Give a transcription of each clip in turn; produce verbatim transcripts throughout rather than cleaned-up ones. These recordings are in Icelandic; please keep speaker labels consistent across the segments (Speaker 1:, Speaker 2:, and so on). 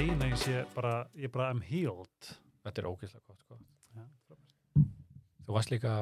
Speaker 1: segja að ég sé bara, ég bara am healed.
Speaker 2: Þetta er ógeðslega gott, sko.
Speaker 1: Já,
Speaker 2: Þú varst líka,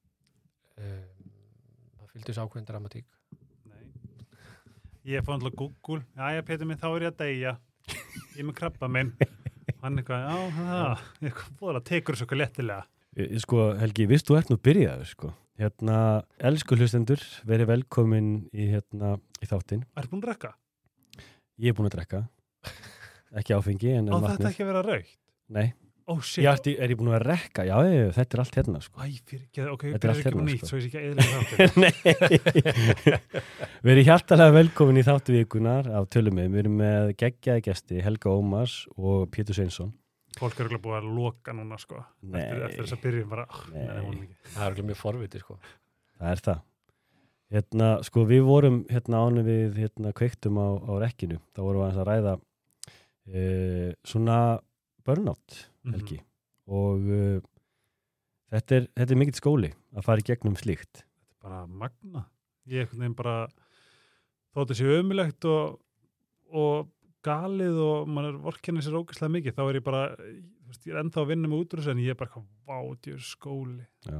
Speaker 2: um, það fylgdi þessu ákveðin dramatík.
Speaker 1: nei. Ég fór alltaf Google, jæja Pétur minn, þá er ég að deyja. Ég er með krabba minn. Hann eitthvað, já, það, ég fór að tekur þessu okkur lettilega.
Speaker 3: Ég- Sko, Helgi, viðst þú ert nú byrjaður, sko. Hérna, elsku hlustendur, verið velkomin í, hérna, í þáttinn.
Speaker 1: Ertu búin að drekka?
Speaker 3: Ég er búin að drekka. Ekki áfengi, en
Speaker 1: Á
Speaker 3: en
Speaker 1: þetta ekki að vera raukt?
Speaker 3: Nei,
Speaker 1: Ó, shit.
Speaker 3: ég ætti, er ég búin að rekka? Já, ég, þetta er allt hérna, sko.
Speaker 1: Æ, fyrir ekki, ok,
Speaker 3: Þetta er
Speaker 1: þetta er
Speaker 3: allt
Speaker 1: ekki
Speaker 3: hérna,
Speaker 1: búin nýtt,
Speaker 3: sko.
Speaker 1: svo ég sé ekki að eðlega þáttir.
Speaker 3: Nei, verið hjartalega velkomin í þáttu vikunar af tölum með. Við erum með geggjaði gesti, Helga Ómars og Pétur Sveinsson.
Speaker 1: Fólk er örugglega búið að loka núna, sko.
Speaker 3: Nei.
Speaker 1: Eftir, eftir þess að byrjun bara, ah,
Speaker 3: Nei.
Speaker 1: nei, hún ekki.
Speaker 2: Það er alveg mjög forviti, sko.
Speaker 3: Það er það. Hérna, sko, við vorum hérna ánum við hérna kveiktum á, á rekkinu. Þá vorum við aðeins að ræða e, svona burnout, Helgi. Og e, þetta er, þetta er mikill skóli að fara í gegnum slíkt.
Speaker 1: Þetta er bara magna. Ég er einhvern veginn bara, þótt þessi ömulegt og, og galið og mann er vorkennið sér ógeðslega mikið, þá er ég bara, þú veist, ég er ennþá að vinna með útrús en ég er bara eitthvað, vá, djur skóli.
Speaker 3: Já.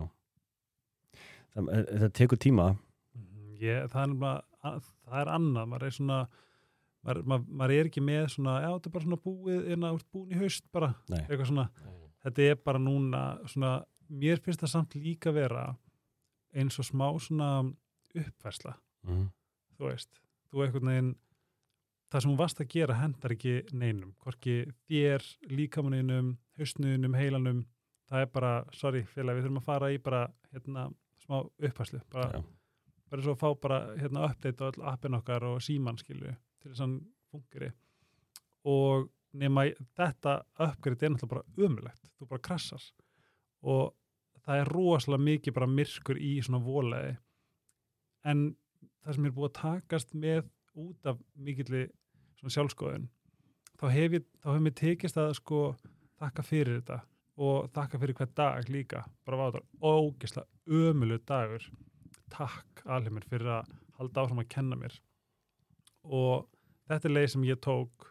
Speaker 3: Það, það tekur tíma.
Speaker 1: Ég, það, er bara, það er annað, maður er svona, maður, maður, maður er ekki með svona, já, þetta er bara svona búið, en að búin í haust bara,
Speaker 3: Nei.
Speaker 1: eitthvað svona, þetta er bara núna, svona, mér finnst það samt líka vera eins og smá svona uppfærsla,
Speaker 3: Mm.
Speaker 1: þú veist, þú einhvern veginn, það sem hún varst að gera hendar ekki neinum, hvorki þér, líkamanninum, hausnunum, heilanum, það er bara, sorry félag, við þurfum að fara í bara, hérna, smá uppfærslu, bara,
Speaker 3: Já.
Speaker 1: bara svo að fá bara, hérna, update á öll appin okkar og síman, skilju, til þess að hann fungeri. Og nema þetta upgrade er náttúrulega bara ömulegt, þú bara krassar. Og það er rosalega mikið bara myrkur í svona voleði. En það sem er búið að takast með út af mikilli svona sjálfskoðun, þá hef ég, þá hef mér tekist að sko þakka fyrir þetta og þakka fyrir hver dag líka. Bara var þetta ógeðslega ömulegu dagur. Takk alheimur fyrir að halda áfram að kenna mér. Og þetta er leið sem ég tók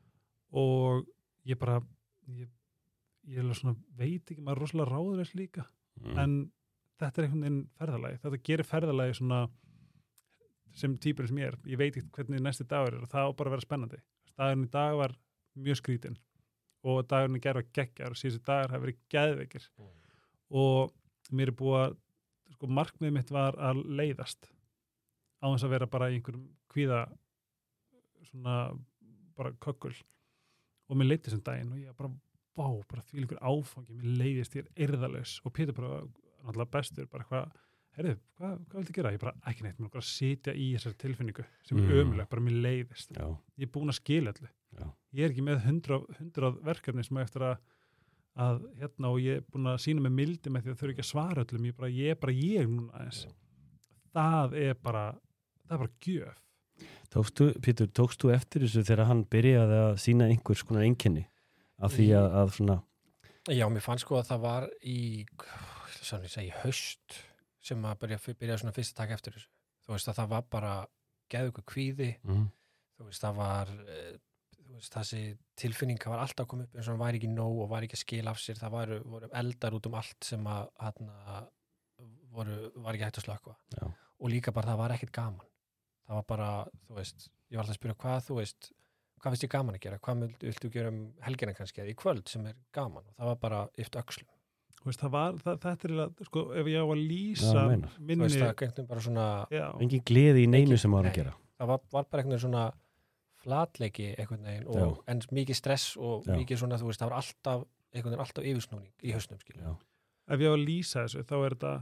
Speaker 1: og ég bara, ég, ég er svona, veit ekki, maður er rosalega ráðurins líka,
Speaker 3: Mm.
Speaker 1: en þetta er einhvern veginn ferðalagi. Þetta gerir ferðalagi svona sem týpur sem ég er. Ég veit ekki hvernig næsti dagur er og það á bara að vera spennandi. Dagurinn í dag var mjög skrítinn og dagurinn í gær var geggjar og síðustu dagar hafa verið geðveikir.
Speaker 2: Mm.
Speaker 1: Og mér er búið að, sko, markmið mitt var að leiðast á þess að vera bara í einhverjum kvíða svona bara kökkul og mér leitti sem daginn og ég bara, vá, bara því einhver áfangi, mér leiðist, ég er yrðalaus og Pétur bara, náttúrulega bestur, bara hvað, heyrðu, hvað, hvað viltu gera? Ég bara, ekki neitt, mér er bara að sitja í þessari tilfinningu sem er
Speaker 3: Mm.
Speaker 1: ömuleg, bara mér leiðist.
Speaker 3: Já.
Speaker 1: Ég er búin að skila allir.
Speaker 3: Já.
Speaker 1: Ég er ekki með hundrað, hundrað verkefni sem eftir að, að hérna og ég er búin að sína með mildi með því að þau eru ekki að svara öllum, ég, bara, ég er bara ég núna aðeins. Það er bara, það er bara gjöf.
Speaker 3: Tókstu, Pétur, tókstu eftir þessu þegar hann byrjaði að sína einhvers konar einkenni af því að, að svona,
Speaker 2: Já, mér fannst sko að það var í, svona ég segi, haust sem að byrja, byrja svona fyrst að taka eftir þessu. Þú veist að það var bara geðveikur kvíði,
Speaker 3: mm,
Speaker 2: þú veist það var, eh, þú veist þessi tilfinning var alltaf að koma upp eins og hann væri ekki nóg og var ekki að skila af sér, það var, voru eldar út um allt sem að hana, voru, var ekki hægt að slökkva.
Speaker 3: Já.
Speaker 2: Og líka bara það var ekkert gaman. Það var bara, þú veist, ég var alltaf að spyrja hvað, þú veist, hvað finnst ég gaman að gera? Hvað viltu, viltu gera um helgina kannski eða í kvöld sem er gaman? Og það var bara yft öxlum.
Speaker 1: Þú veist, það var, það, þetta er eiginlega, sko, ef ég á að lýsa
Speaker 3: Já, meinar.
Speaker 2: Þú
Speaker 1: minni,
Speaker 2: veist, það gengtum bara svona,
Speaker 1: já,
Speaker 3: engin gleði í neinu
Speaker 2: Engin-
Speaker 3: sem var
Speaker 2: nei.
Speaker 3: að gera.
Speaker 2: það var, var bara einhvern veginn svona flatleiki einhvern veginn og
Speaker 3: Já.
Speaker 2: en mikið stress og
Speaker 3: Já.
Speaker 2: mikið svona, þú veist, það var alltaf einhvern veginn alltaf yfirsnúning í hausnum, skilja.
Speaker 3: Já.
Speaker 1: ef ég á að lýsa þessu, þá er þetta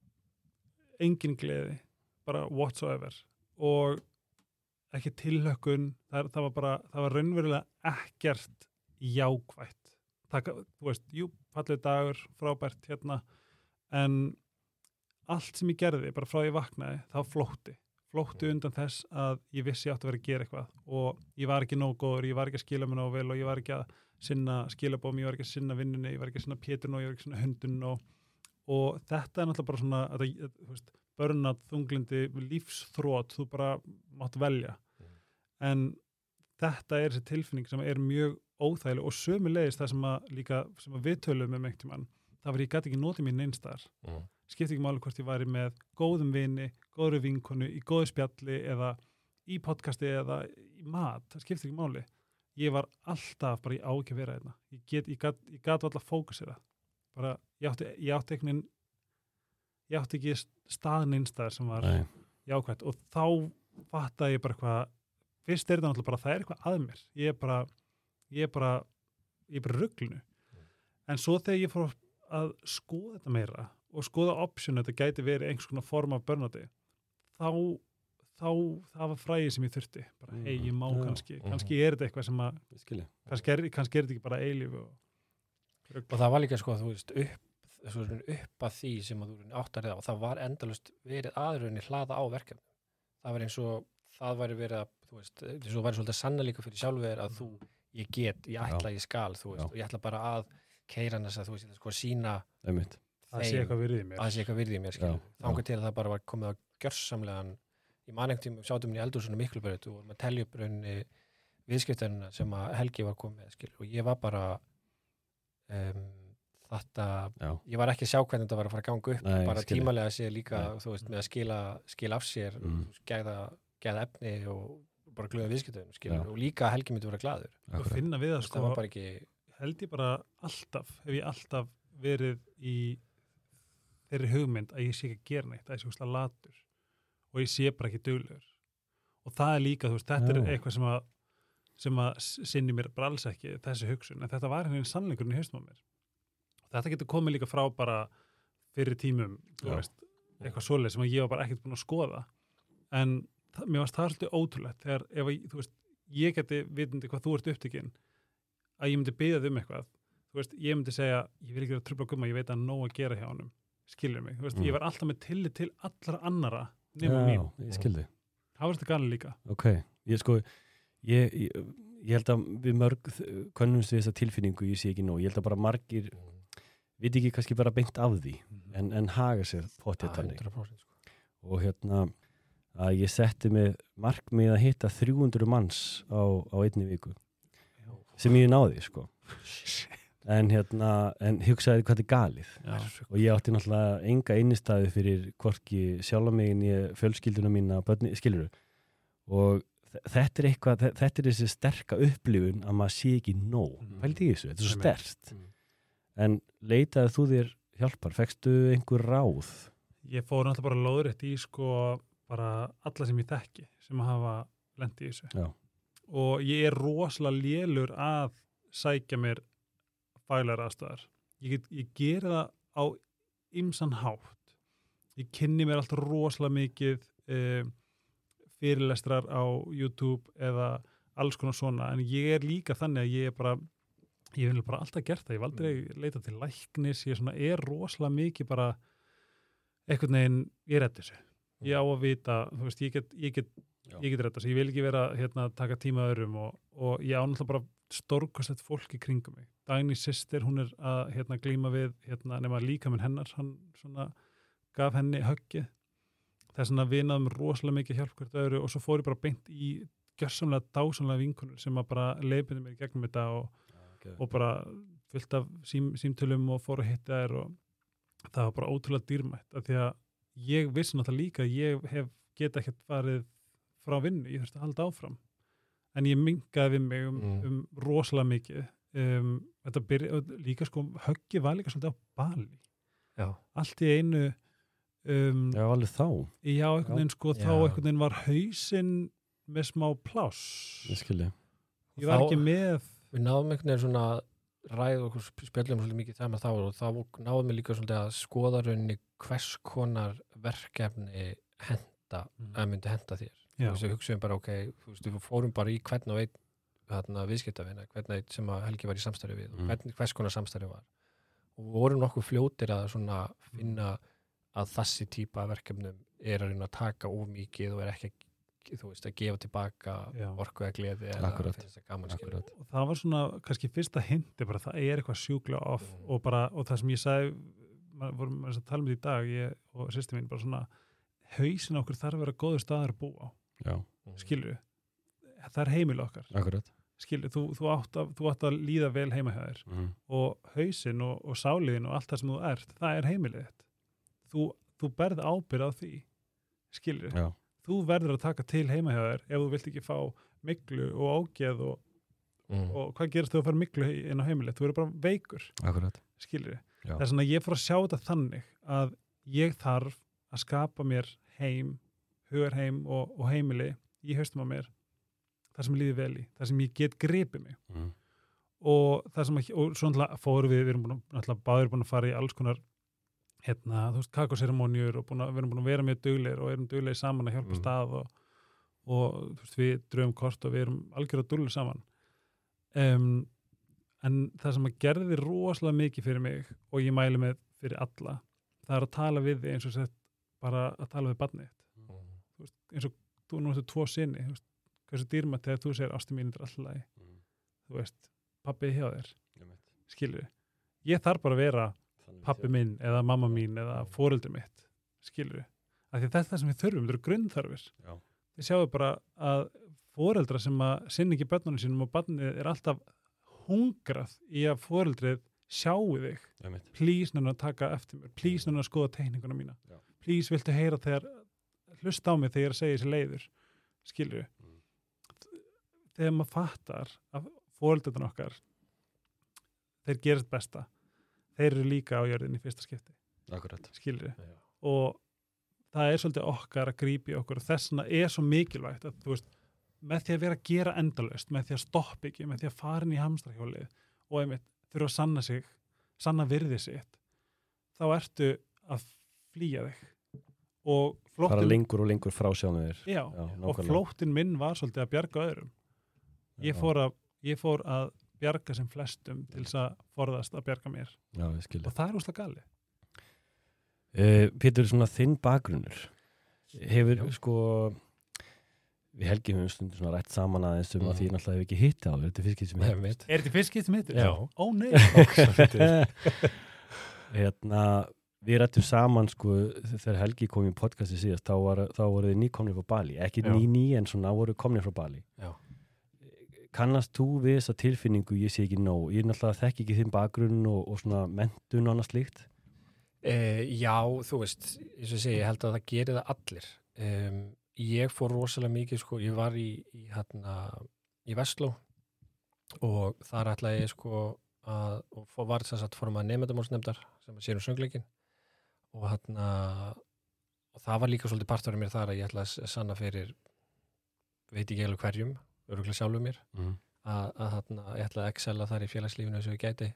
Speaker 1: engin gleði, bara whatsoever og ekki tilhökkun, það, það var bara, það var raunverulega ekkert jákvætt. Taka, þú veist, jú, fallið dagur, frábært hérna, en allt sem ég gerði, bara frá ég vaknaði, þá flótti. Flótti undan þess að ég vissi ég átti að vera að gera eitthvað og ég var ekki nóg góður, ég var ekki að skila mig nóg vel og ég var ekki að sinna skilabóm, ég var ekki að sinna vinnunni, ég var ekki að sinna Pétur nóg, ég var ekki að sinna hundun nóg og þetta er náttúrulega bara svona, þetta, þú veist, börnat, þunglindi, lífsþrót, þú bara mátt velja. En þetta er þessi tilfinning sem er mjög óþægileg og sömulegis það sem að líka sem að við tölum um einhvern tímann, það var ég gæti ekki notið mín einstæðar.
Speaker 2: Mm.
Speaker 1: Skipti ekki máli hvort ég væri með góðum vini, góðri vinkonu, í góðu spjalli eða í podcasti eða í mat, það skipti ekki máli. Ég var alltaf bara, ég á ekki að vera hérna. Ég get, ég gat, ég gat alltaf fókusera. Bara, ég átti, ég átti einhvern ég átti ekki staðin einstæðar sem var
Speaker 3: Nei.
Speaker 1: jákvætt og þá fattaði ég bara eitthvað, fyrst er þetta náttúrulega bara, það er eitthvað að mér. Ég er bara, ég er bara, ég er bara ruglunu. En svo þegar ég fór að skoða þetta meira og skoða option þetta gæti verið einhvers konar form af burnouti, þá, þá, það var fræði sem ég þurfti. Bara,
Speaker 3: Mm.
Speaker 1: hei, ég má
Speaker 3: Já.
Speaker 1: kannski, kannski er þetta eitthvað sem að,
Speaker 3: Ég skilji.
Speaker 1: kannski er, kannski er þetta ekki bara eilíf og
Speaker 2: Og það var líka sko, þú veist, upp, svo, upp að því sem að þú áttar það og það var endalust verið aðrunni hlaða á verkefni. Það var eins og, það væri verið að, þú veist, eins og væri svolítið sannalíka fyrir sjálfur að þú, ég get, ég ætla, ég skal, þú veist,
Speaker 3: Já.
Speaker 2: og ég ætla bara að keira þess að, þú veist, ég ætla sko að sína
Speaker 3: Einmitt.
Speaker 1: það sé eitthvað virðið í mér.
Speaker 2: að það sé eitthvað virði í mér, skilur.
Speaker 3: Já,
Speaker 2: Þangað til að það bara var komið á gjörsamlegan, ég man einhvern tíma, sátum við í eldhúsinu Miklubraut og vorum að telja upp rauninni viðskiptarina sem að Helgi var komið með, skilur, og ég var bara um, þetta,
Speaker 3: Já.
Speaker 2: ég var ekki að sjá hvernig þetta var að fara að ganga upp,
Speaker 3: Nei,
Speaker 2: bara
Speaker 3: skilji.
Speaker 2: tímalega sé líka,
Speaker 3: Nei.
Speaker 2: þú veist, með að skila, skila af sér,
Speaker 3: Mm.
Speaker 2: gæða, gæða efni og bara glöða viðskiptarinn, skilur,
Speaker 3: Já.
Speaker 2: og líka að Helgi myndi vera glaður.
Speaker 1: Og
Speaker 3: Akkurat.
Speaker 1: finna við það,
Speaker 2: Það
Speaker 1: sko,
Speaker 2: var bara ekki,
Speaker 1: held ég bara alltaf, hef ég alltaf verið í þeirri hugmynd að ég sé ekki að gera neitt, að ég sé úrslega latur og ég sé bara ekki duglegur. Og það er líka, þú veist, þetta
Speaker 3: Já.
Speaker 1: er eitthvað sem að, sem að sinni mér bara alls ekki þessi hugsun, en þetta var henni sannleikurinn í haustum á mér. Þetta getur komið líka frá bara fyrir tímum, þú
Speaker 3: Já.
Speaker 1: veist, eitthvað svoleið sem að ég var bara ekkert búin að skoða. En það, mér varst það svolítið ótrúlegt þegar, ef að, þú veist, ég geti vitandi hvað þú ert upptekinn, að ég myndi biðja þig um eitthvað. Þú veist, ég myndi segja, ég vil ekki vera trufla Gumma, ég veit að hann nóg að gera hjá honum. Skilur mig. Þú veist,
Speaker 3: Mm.
Speaker 1: ég var alltaf með tillit til allra annara nema
Speaker 3: Já,
Speaker 1: mín.
Speaker 3: ég skildi.
Speaker 1: Það var þetta gæli líka.
Speaker 3: Ok, ég sko, ég, ég, ég held að við mörg könnumst við þessa tilfinningu, ég sé ekki nóg. Ég held að bara margir, veit ekki kannski bara beint af því, en, en haga sér pottið þannig.
Speaker 2: hundrað prósent, sko.
Speaker 3: Og hérna, að ég setti með markmið að hitta þrjú hundruð manns á, á einni viku, sem ég náði, sko. En hérna, en hugsaði hvað þetta er galið.
Speaker 1: Já.
Speaker 3: Og ég átti náttúrulega enga innistæði fyrir hvorki sjálfa mig en ég fjölskylduna mína, börni, skilurðu. Og þe- þetta er eitthvað, þe- þetta er þessi sterka upplifun að maður sé ekki nóg.
Speaker 1: Mhm.
Speaker 3: Pældi í þessu, þetta er svo
Speaker 1: Einmitt.
Speaker 3: sterkt.
Speaker 2: Mm.
Speaker 3: En leitaði þú þér hjálpar, fekkstu einhver ráð?
Speaker 1: Ég fór náttúrulega bara lóðrétt í sko bara alla sem ég þekki sem hafa lent í þessu.
Speaker 3: Já.
Speaker 1: Og ég er rosalega lélur að sækja mér faglegar aðstæðar. Ég, get, ég geri það á ymsan hátt. Ég kynni mér alltaf rosalega mikið um, fyrirlestrar á YouTube eða alls konar svona, en ég er líka þannig að ég er bara, ég vil bara alltaf gert það, ég vil aldrei leita til læknis, ég svona er rosalega mikið bara einhvern veginn, ég reddi þessu. Ég á að vita, þú veist, ég get, ég get, ég get redda þessu, ég vil ekki vera hérna að taka tíma öðrum og, og ég á náttúrulega bara stórkostlegt fólk í kringum mig. Dagný systir, hún er að hérna glíma við, hérna nema líka minn hennar, hann svona gaf henni höggið. Það er svona vinaðum rosalega mikið hjálp hvert öðru og svo fór ég bara beint í gjörsamlega dásamlega vinkonur sem að bara leiðbindi mér í gegnum þetta og,
Speaker 3: Okay.
Speaker 1: og bara fullt af sím, símtölum og fór að hitta þær og það var bara ótrúlega dýrmætt af því að ég vissi náttúrulega líka að ég hef geta ekkert farið frá vinnu, ég þurfti að halda áfram en ég mingaði við mig um,
Speaker 2: Mm.
Speaker 1: um rosalega mikið um, þetta byrja, líka sko höggið var líka svolítið á Bali
Speaker 2: Já.
Speaker 1: allt í einu um,
Speaker 3: Já, alveg þá.
Speaker 1: já, einhvern veginn sko, þá
Speaker 2: Já.
Speaker 1: einhvern veginn var hausinn með smá pláss
Speaker 3: Ég skilji.
Speaker 1: ég var
Speaker 2: Þá-
Speaker 1: ekki með
Speaker 2: Við náðum einhvern veginn svona ræð og spjöllum svolítið mikið það með þá og þá náðum við líka svolítið að skoða rauninni hvers konar verkefni henda, að myndi henda þér. Þú
Speaker 1: já,
Speaker 2: veist, við hugsaðum bara, ok, þú veist, við fórum bara í hvern og einn þarna viðskiptavina, hvern og einn sem að Helgi var í samstarfi við og
Speaker 3: Mm.
Speaker 2: hvern, hvers konar samstarfi var. Og við vorum nokkuð fljótir að svona finna að þessi típa af verkefnum er að reyna að taka of mikið og er ekki að þú veist, að gefa tilbaka
Speaker 1: Já.
Speaker 2: orku eða gleði eða
Speaker 3: Akkurat.
Speaker 2: finnst það gaman skilur.
Speaker 3: Akkurat.
Speaker 1: og það var svona kannski fyrsta hindi bara það er eitthvað sjúklega off
Speaker 2: Mm.
Speaker 1: og bara, og það sem ég sagði maður vorum að tala með því í dag ég og sýsti mín bara svona hausin okkur þarf að vera góður staðar að búa á
Speaker 3: Já,
Speaker 1: skilur það er heimil okkar
Speaker 3: akkurat.
Speaker 1: skilur, þú, þú, átt að, þú átt að líða vel heima hjá þér
Speaker 3: mm.
Speaker 1: og hausinn og, og sáliðin og allt það sem þú ert, það er heimilið þitt. Þú, þú berð ábyrgð á því, skilur.
Speaker 3: Já.
Speaker 1: Þú verður að taka til heima hjá þér ef þú vilt ekki fá myglu og ógeð og,
Speaker 2: mm.
Speaker 1: og hvað gerist þegar þú fær myglu inn á heimilið? Þú verður bara veikur,
Speaker 3: Akkurat.
Speaker 1: skilur.
Speaker 3: Já.
Speaker 1: Það er svona að ég fór að sjá þetta þannig að ég þarf að skapa mér heim, hugarheim og, og heimili í haustum á mér, það sem líði vel í, það sem ég get gripið mig.
Speaker 3: Mm.
Speaker 1: Og það sem, að, og svo náttúrulega fórum við, við erum búin að, náttúrulega báður búin að fara í alls konar, hérna, þú veist, kakóseremonjur og búin að, við erum búin að vera mjög duglegir og erum duglegir saman að hjálpa
Speaker 3: Mm.
Speaker 1: stað og, og þú veist, við dröfum kort og við erum algjörlega duglegir saman. Um, en það sem að gerði rosalega mikið fyrir mig og ég mæli með fyrir alla, það er að tala við þig eins og sett bara að tala við barnið þitt.
Speaker 2: Mm.
Speaker 1: Þú veist, eins og þú nú eftir tvo sinni, þú veist, hversu dýrmætt þegar þú segir ástu mín er alltaf lagi,
Speaker 3: Mm.
Speaker 1: þú veist, pappið hjá þér,
Speaker 3: Einmitt.
Speaker 1: skilur við. Ég þarf bara að vera
Speaker 3: Þannig
Speaker 1: pappi
Speaker 3: séð.
Speaker 1: minn eða mamma mín eða foreldri mitt, skilur við. Af því þetta er það sem við þurfum, þetta eru grunnþarfir.
Speaker 3: Já.
Speaker 1: Við sjáum bara að foreldra sem að sinni ekki börnunum sínum og barnið er alltaf hungrað í að foreldrið sjáu þig.
Speaker 3: Einmitt.
Speaker 1: Please nennu að taka eftir mér, please nennu að skoða teikninguna mína.
Speaker 3: Já.
Speaker 1: Please viltu heyra þegar, hlusta á mig þegar ég er að segja þessi leiður, skilur við.
Speaker 3: Mm.
Speaker 1: Þegar maður fattar að foreldrðan okkar, þeir gerast besta, þeir eru líka á jörðinni í fyrsta skipti,
Speaker 3: Akkurat.
Speaker 1: skilur við.
Speaker 2: Já.
Speaker 1: Og það er svolítið okkar að grípa í okkur og þess vegna er svo mikilvægt að þú veist, með því að vera að gera endalaust, með því að stoppa ekki, með því að fara inn í hamstrahjólið og einmitt þurfa að sanna sig, sanna virði sitt, þá ertu að flýja þig. Og
Speaker 3: Fara
Speaker 1: flóttin,
Speaker 3: lengur og lengur frá sjánu þér.
Speaker 1: já,
Speaker 3: Já,
Speaker 1: og
Speaker 3: nákvæmlega.
Speaker 1: flóttin minn var svolítið að bjarga öðrum. Ég
Speaker 3: Já.
Speaker 1: fór að, ég fór að bjarga sem flestum til þess að forðast að bjarga mér.
Speaker 3: Já, ég skilja.
Speaker 1: Og það er úslega galið.
Speaker 3: Uh, Pétur, svona þinn bakgrunnur hefur
Speaker 2: Já.
Speaker 3: sko við Helgi höfum stundum svona rætt saman aðeins um
Speaker 2: Mhm.
Speaker 3: að því ég náttúrulega hef ekki hitt á þetta er fyrst sem
Speaker 2: Nei, mitt.
Speaker 1: Er þetta fyrst skipt mitt?
Speaker 2: Já.
Speaker 1: Ó nei.
Speaker 3: hérna, við rættum saman sko þegar Helgi kom í podcasti síðast þá, var, þá voru þið nýkomnir frá Bali ekki
Speaker 2: Já.
Speaker 3: ný ný en svona voru komnir frá Bali.
Speaker 2: Já.
Speaker 3: Kannast þú við þessa tilfinningu ég sé ekki nóg, ég er náttúrulega þekki ekki þinn bakgrunn og, og svona mentun og annað slíkt.
Speaker 2: Eh, já, þú veist, eins og ég segi, ég held að það gerir það allir. Um, ég fór rosalega mikið, sko, ég var í, í, hérna, í Vestló og þar ætlaði ég, sko, að, og fór, var þess að fórum að nefndamálsnefndar sem að sér um söngleikin og hérna, og það var líka svolítið parturinn mér þar að ég ætlaði að sanna fyrir, veit ekki eiginlega hverjum, örugglega sjálfum mér,
Speaker 3: Mm.
Speaker 2: að, að hérna, ég ætlaði að excella þar í félagslífinu eins og ég gæti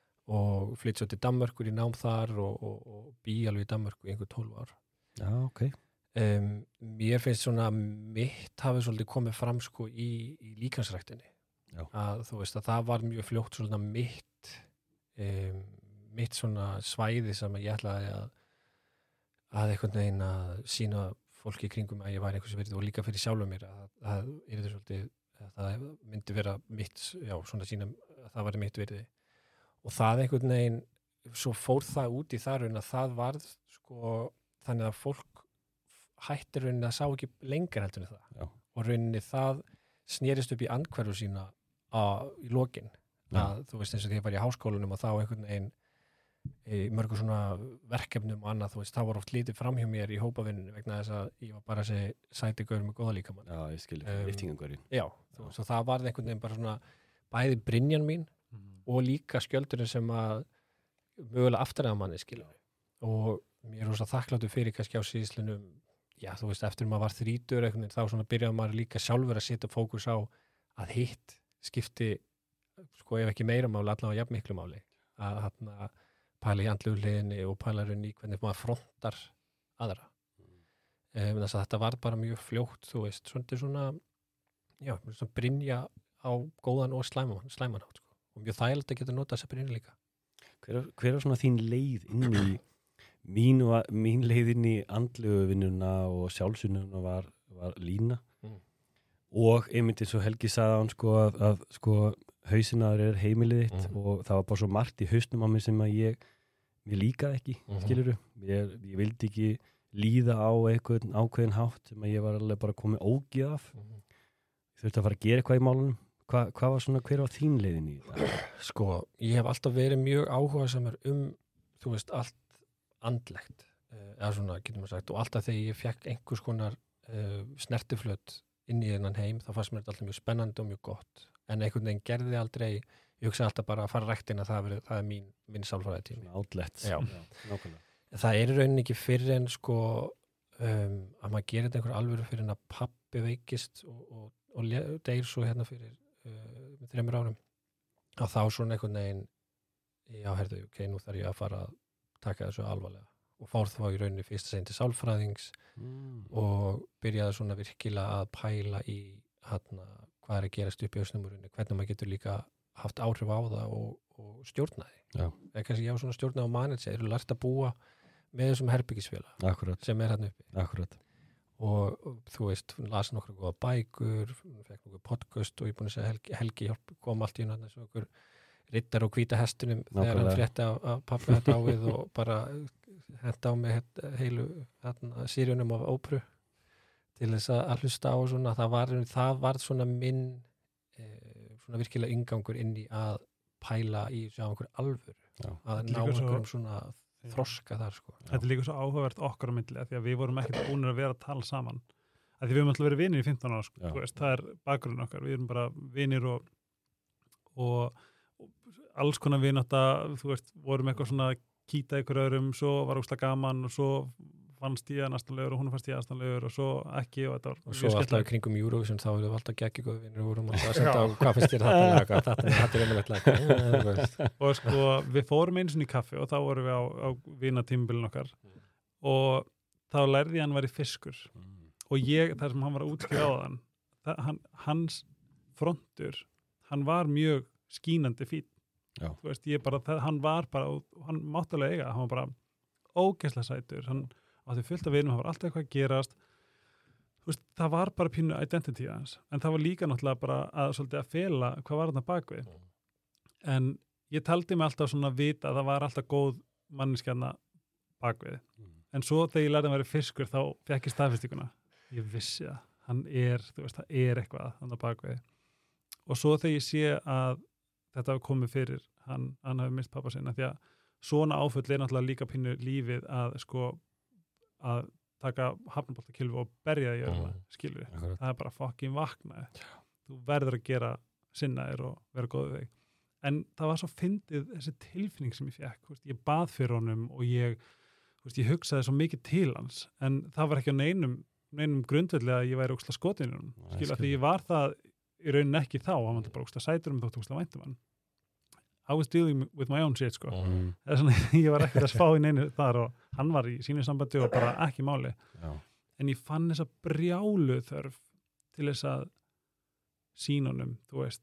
Speaker 2: og flytt svo til Danmörkur í nám þar og, og, og bý alveg í Danmörku í einhver tólf ár.
Speaker 3: Já, ok.
Speaker 2: Um, mér finnst svona mitt hafi svolítið komið fram sko í, í líkansræktinni.
Speaker 3: Já.
Speaker 2: Að þú veist að það var mjög fljótt svona mitt um, mitt svona svæði sem ég ætlaði að að einhvern veginn að sína fólki í kringum að ég var einhversu verið og líka fyrir sjálfum mér að, að, að, svolítið, að það myndi vera mitt, já, svona sína að það var mitt verið og það einhvern veginn svo fór það út í þar að það varð sko þannig að fólk hættir rauninni að sá ekki lengur heldur en það.
Speaker 3: Já.
Speaker 2: Og rauninni það snerist upp í andhverfu sína á, í lokin. Að, þú veist eins og því að ég var í háskólanum og þá einhvern veginn í mörgur svona verkefnum og annað, þú veist, þá var oft lítið fram hjá mér í hópavinnunni vegna þess að ég var bara þessi sæti gaur með góða líkamann.
Speaker 3: Já, ég skilja,
Speaker 2: Um,
Speaker 3: liftingangurinn.
Speaker 2: Já, þú veist, og það varð einhvern veginn bara svona bæði brynjan mín og líka skjöldurinn sem að mögulega afturðað manni skilja. Og mér er rosa þakkláttur fyrir kannski á síðslunum, já, þú veist, eftir maður var þrítur eitthvað, þá svona byrjaði maður líka sjálfur að setja fókus á að hitt skipti, sko ef ekki meira máli, allavega jafn miklu máli, að hérna pæla í andlegu hliðinni og pæla raunni í hvernig maður frontar aðra. Um, þess að þetta var bara mjög fljótt, þú veist, svona, svona já, svona brynja á góðan og slæman, slæman hátt, sko. Og mjög þægilegt að geta notað þessa brynja líka.
Speaker 3: Hver, er- hver er svona þín leið inn í mín, var, mín leið inn í andlegu vinnuna og sjálfsvinnuna var, var lína
Speaker 2: Mm.
Speaker 3: og einmitt eins og Helgi sagði hann sko að, að sko hausinaður er heimilið þitt
Speaker 2: Mhm.
Speaker 3: og það var bara svo margt í hausnum á mig sem að ég mér líkaði ekki,
Speaker 2: Mhm.
Speaker 3: skilurðu ég, ég vildi ekki líða á einhvern ákveðin hátt sem að ég var alveg bara komið ógið af
Speaker 2: Mm.
Speaker 3: ég þurfti að fara að gera eitthvað í málunum Hva, hvað var svona, hver var þín leiðin í þetta?
Speaker 2: Sko, ég hef alltaf verið mjög áhugasamur um, þú veist, allt andlegt, uh, eða svona, getur maður sagt, og alltaf þegar ég fekk einhvers konar uh, snertiflöt inn í þennan heim, þá fannst mér þetta alltaf mjög spennandi og mjög gott, en einhvern veginn gerði aldrei, ég hugsa alltaf bara að fara ræktina, það, veri, það er mín, mín sálfræðitími.
Speaker 3: Outlet.
Speaker 2: Já.
Speaker 3: Já, nákvæmlega.
Speaker 2: Það er í rauninni ekki fyrir en sko, um, að maður gerir þetta einhver alvöru fyrir en að pabbi veikist og, og, og deyr svo hérna fyrir uh, með þreymur árum, og þá svona einhvern veginn, já, herðu, ok, nú þarf ég að fara að taka þessu alvarlega og fór þá í rauninni fyrst að segja til sálfræðings mm. og byrjaði svona virkilega að pæla í hana, hvað er að gerast upp í hausnumurinu, hvernig maður getur líka haft áhrif á það og, og stjórnaði. Eða kannski ég á svona stjórnaði á manage, ég eru lært að búa með þessum herbyggisfélag
Speaker 3: Akkurat.
Speaker 2: sem er hérna uppi.
Speaker 3: Akkurat.
Speaker 2: Og, og þú veist, hún las nokkra góða bækur, hún fekk nokkra podcast og ég er búin að segja Helgi, Helgi hjálp, kom allt í hún þessu okkur riddar og hvíta hestunum þegar hann frétti að, að pappa þetta á við og bara henda á mig heta, heilu hérna, sírjunum af ópru til þess að, að hlusta á svona, það var, það var svona minn eh, svona virkilega yngangur inn í að pæla í sjá einhver alvöru,
Speaker 3: Já.
Speaker 2: að ná einhverjum svona þroska þar sko.
Speaker 1: Þetta er líka svo áhugavert okkar á myndli af því að við vorum ekkert búinir að vera að tala saman af því við höfum alltaf verið vinir í fimmtán ára sko. Þú veist, það er bakgrunn okkar, við erum bara vinir og, og, og alls konar vinátta, þú veist, vorum eitthvað svona kýta ykkur öðrum, svo var óslega gaman og svo fannst ég aðstanlegur og hún fannst ég aðstanlegur og svo ekki og þetta var
Speaker 2: og svo alltaf í kringum Eurovision þá erum við alltaf geggi góð vinnir og vorum alltaf að senda á hvað finnst þér þetta laga, þetta er umhverfilegt laga
Speaker 1: og sko við fórum eins og í kaffi og þá vorum við á, á vinatímabilin okkar mm. og þá lærði ég hann var í fiskur mm. og ég, þar sem hann var að útskýra á þann það, hann, hans frontur hann var mjög skínandi fín þú veist, ég bara, það, hann var bara hann máttalega eiga, hann var bara ógeðslega sætur, hann átti fullt af vinum, hann var alltaf eitthvað að gerast þú veist, það var bara pínu identity hans, en það var líka náttúrulega bara að svolítið að fela hvað var þarna bakvið mm. en ég taldi mig alltaf svona að vita að það var alltaf góð manneskjarna bakvið, mm. en svo þegar ég lærði að vera fiskur þá fekk ég staðfestinguna ég vissi að hann er, þú veist, það er eitthvað þarna bakvið og svo þegar ég sé að þetta hafi komið fyrir hann, hann hafi mist pappa sinna því að svona áföll er náttúrulega líka pínu lífið að sko að taka hafnaboltakylfu og berja því örma, mm. skilur við. Það er bara fucking vaknaði. Þú verður að gera sinnaðir og vera góð við þig. En það var svo fyndið þessi tilfinning sem ég fekk. Veist, ég bað fyrir honum og ég, veist, ég hugsaði svo mikið til hans en það var ekki á neinum, neinum grundvelli að ég væri óksla skotin í honum. Skilur, því ég var það í rauninni ekki þá. Hann var bara óksla sætur um þótt óksla væntum hann. I was dealing with my own shit sko. Mm. Svona, ég var ekkert að spá í neinu þar og hann var í sínu sambandi og bara ekki máli. Já. En ég fann þessa brjálu þörf til þess að sýna honum, þú veist.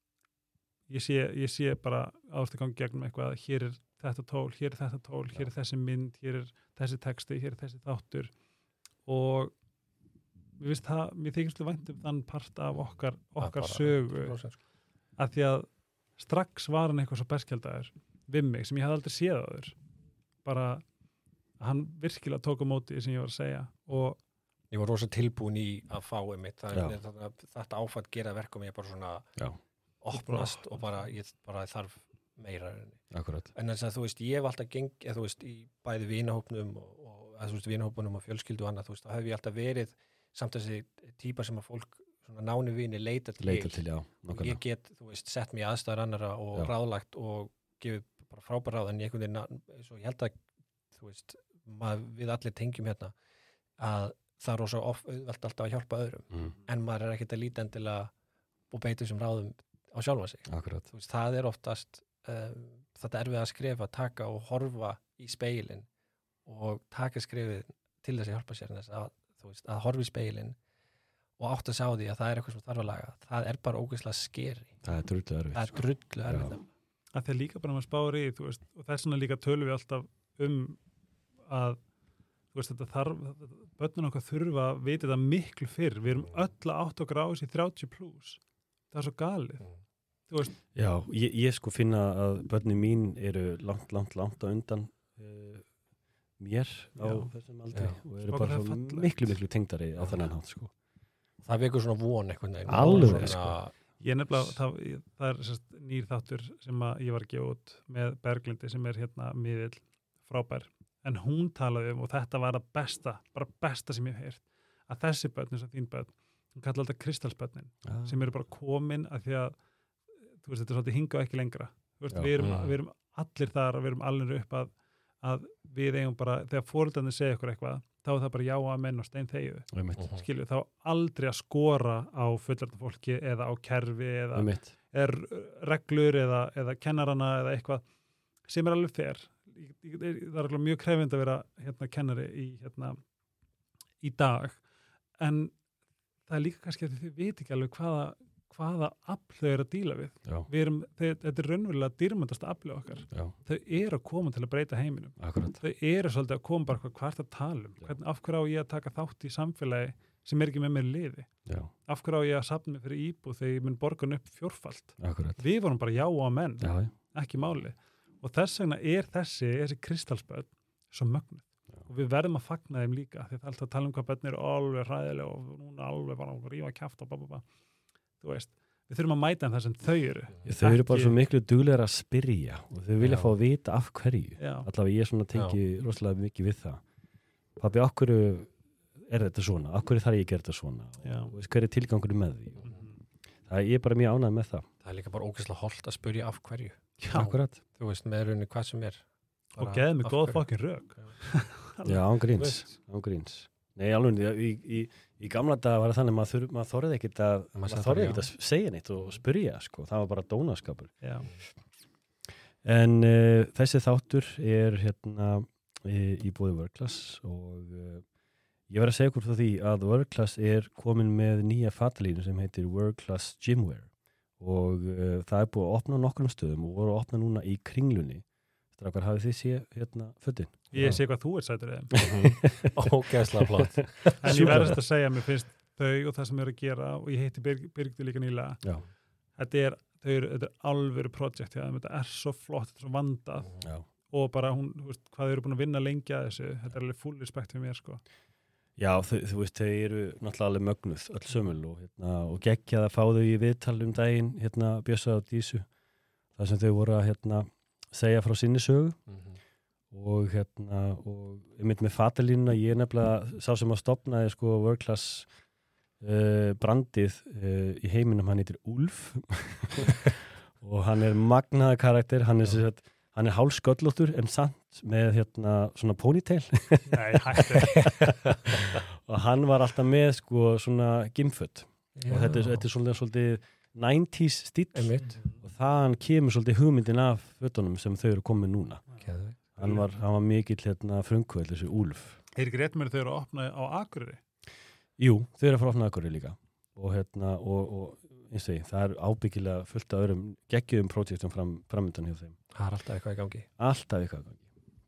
Speaker 1: Ég sé, ég sé bara ástu gangi gegnum eitthvað, hér er þetta tól, hér er þetta tól, hér er þessi mynd, hér er þessi texti, hér er þessi þáttur og mér finnst það, mér þykist vænt um þann part af okkar, okkar sögu að því að strax var hann eitthvað svo berskjaldaður við mig sem ég hafði aldrei séð á þur bara hann virkilega tók á móti sem ég var að segja og
Speaker 2: ég var rosa tilbúin í að fá einmitt þetta áfætt gera verkum ég bara svona Já. opnast og bara ég bara þarf meira
Speaker 3: Akkurat.
Speaker 2: En þess að þú veist ég hef alltaf gengið þú veist í bæði vinahópnum og, og að þú veist vinahópunum og fjölskyldu og annað þú veist þá hef ég alltaf verið samt þessi típa sem að fólk svona náni vini leita til,
Speaker 3: leita til já,
Speaker 2: ég get, þú veist, sett mér aðstæður annara og já. Ráðlagt og gefið bara frábær ráð en ég, svo ég held að þú veist, maður, við allir tengjum hérna að það er rosa auðvelt alltaf að hjálpa öðrum mm. en maður er ekkert að líta endilega og beita þessum ráðum á sjálfa sig
Speaker 3: Akkurat.
Speaker 2: Þú veist, það er oftast um, þetta erfið að skrefa, taka og horfa í speilin og taka skrefið til þess að hjálpa sér þess að, þú veist, að horfa í speilin og átt að sjá því að það er eitthvað sem þarf að laga. Það er bara ógeðslega skeri.
Speaker 3: Það er drullu erfitt.
Speaker 2: Það er drullu erfitt.
Speaker 1: Það er líka bara með spári, þú veist, og það er svona líka tölum við alltaf um að, þú veist, þetta þarf, börnun okkar þurfa að vita þetta miklu fyrr. Við erum öll að átt okkur á þessi þrjátíu plús. Það er svo galið. Mm. Þú veist.
Speaker 3: Já, ég, ég sko finna að börnin mín eru langt, langt, langt á undan uh, mér á Já. Þessum aldrei Já. Og eru bara svo miklu, miklu tengdari á þennan hátt, sko.
Speaker 2: Það vekur svona von eitthvað
Speaker 3: alveg sko
Speaker 1: Ég nefnilega, það, það er sérst, nýr þáttur sem að ég var að gefa út með Berglindi sem er hérna miðill frábær, en hún talaði um og þetta var það besta, bara besta sem ég hef heyrt, að þessi börn, þess að þín börn, hún kallar alltaf kristalsbörnin,
Speaker 3: Ah.
Speaker 1: sem eru bara komin að því að, þú veist, þetta er svolítið hingað ekki lengra. Þú veist,
Speaker 3: Já.
Speaker 1: við erum,
Speaker 2: Mm.
Speaker 1: við erum allir þar og við erum allir upp að, að við eigum bara, þegar fóreldarnir segja ykkur eitthvað, þá er það bara já að menn og stein þegju.
Speaker 3: Einmitt.
Speaker 2: Mhm.
Speaker 1: Skilju, þá aldrei að skora á fullorðna fólki eða á kerfi eða
Speaker 3: Einmitt.
Speaker 1: er reglur eða, eða kennarana eða eitthvað sem er alveg fer. Það er alveg mjög krefindi að vera hérna kennari í, hérna, í dag, en það er líka kannski að þið veit ekki alveg hvaða, hvaða afl þau eru að díla við.
Speaker 3: Já,
Speaker 1: Við erum, þau, þetta er raunverulega dýrmætasta afli okkar.
Speaker 3: já,
Speaker 1: Þau eru að koma til að breyta heiminum.
Speaker 3: akkurat.
Speaker 1: Þau eru svolítið að koma bara hvað, hvað er það að tala um?
Speaker 3: Já.
Speaker 1: Hvernig, af hverju á ég að taka þátt í samfélagi sem er ekki með mér í liði?
Speaker 3: Já,
Speaker 1: Af hverju á ég að safna mig fyrir íbúð þegar ég mun borgun upp fjórfalt?
Speaker 3: akkurat.
Speaker 1: Við vorum bara já á menn,
Speaker 3: Já, já.
Speaker 1: ekki máli. Og þess vegna er þessi, þessi kristalsbörn svo mögnuð.
Speaker 3: Já.
Speaker 1: Og við verðum að fagna þeim líka, því það er alltaf að tala um hvað börn eru alveg hræðilega og núna alveg bara að rífa kjaft og bababa. Þú veist, við þurfum að mæta þeim það sem þau eru.
Speaker 3: Þau eru bara
Speaker 1: Ekki-
Speaker 3: svo miklu duglegar að spyrja og þau vilja
Speaker 2: Já.
Speaker 3: fá að vita af hverju.
Speaker 1: Já,
Speaker 3: Allavega ég svona tengi rosalega mikið við það. Pabbi, af hverju er þetta svona? Af hverju þarf ég að gera þetta svona?
Speaker 1: Já.
Speaker 3: Og veist, hver er tilgangurinn með því?
Speaker 1: Mhm.
Speaker 3: Það er ég er bara mjög ánægð með það.
Speaker 2: Það er líka bara ógeðslega hollt að spyrja af hverju.
Speaker 1: Já.
Speaker 3: Akkurat.
Speaker 2: Þú veist, með rauninni hvað sem er.
Speaker 1: Og
Speaker 2: Bara
Speaker 1: geð mig
Speaker 2: af
Speaker 1: góð
Speaker 2: hverju.
Speaker 1: fokkin rök.
Speaker 3: Já, án
Speaker 2: Þú
Speaker 3: gríns.
Speaker 2: veist,
Speaker 3: Án gríns. Nei, alveg, í, í, í gamla daga var það þannig að maður, þur, maður þorði ekkert að,
Speaker 2: Maður
Speaker 3: maður
Speaker 2: sagði
Speaker 3: þorði
Speaker 2: bara
Speaker 3: ekkert að segja neitt og spyrja, sko. Það var bara dónaskapur.
Speaker 1: Já.
Speaker 3: En uh, þessi þáttur er hérna í, í bóði World-Class og uh, ég verð að segja ykkur frá því að World-Class er komin með nýja fatalínu sem heitir World-Class Gymwear og uh, það er búið að opna á nokkrum stöðum og voru að opna núna í Kringlunni. Strákar, hafið þið séð hérna fötin?
Speaker 1: Ég sé hvað þú er sætur þeim.
Speaker 2: ógeðslega flott.
Speaker 1: En ég
Speaker 3: Súper.
Speaker 1: verðast að segja, mér finnst þau og það sem eru að gera, og ég heiti Birg, Birgdu líka nýlega,
Speaker 3: Já.
Speaker 1: þetta er, þau eru, þetta er alvöru projekt, já, þetta er svo flott, þetta er svo vandað
Speaker 3: Já.
Speaker 1: og bara hún, þú veist, hvað þau eru búin að vinna lengi að þessu, þetta er alveg full respekt fyrir mér, sko.
Speaker 3: Já, þau, þú veist, þau eru náttúrulega alveg mögnuð, öll sömul og, hérna, og geggjað að fá þau í viðtal um daginn, hérna, Bjössa og Dísu, þar sem þau voru að hérna, segja frá sinni sögu og hérna, og einmitt með fatalínuna, ég er nefnilega sá sem að stopnaði sko World-Class uh, brandið uh, í heiminum, hann heitir Úlf og hann er magnaða karakter, hann er, sem sagt, hann er hálfsköllóttur en samt með hérna svona ponytail
Speaker 1: Nei, hættu.
Speaker 3: og hann var alltaf með sko svona gimföt og þetta er, þetta er svolítið, svolítið nineties stíll
Speaker 2: Einmitt.
Speaker 3: og þaðan kemur svolítið hugmyndin af fötunum sem þau eru komið núna.
Speaker 2: Geðveikt.
Speaker 3: Hann var, hann var mikill hérna frumkvöld, þessi Úlf.
Speaker 1: Er ekki rétt með þau eru að opna á Akureyri?
Speaker 3: Jú, þau eru að fara að opna Akureyri líka og hérna, og, og eins og því, það er ábyggilega fullt af öðrum geggjum projektum fram, framöndan hjá þeim.
Speaker 2: Það er alltaf eitthvað í gangi.
Speaker 3: Alltaf eitthvað að gangi.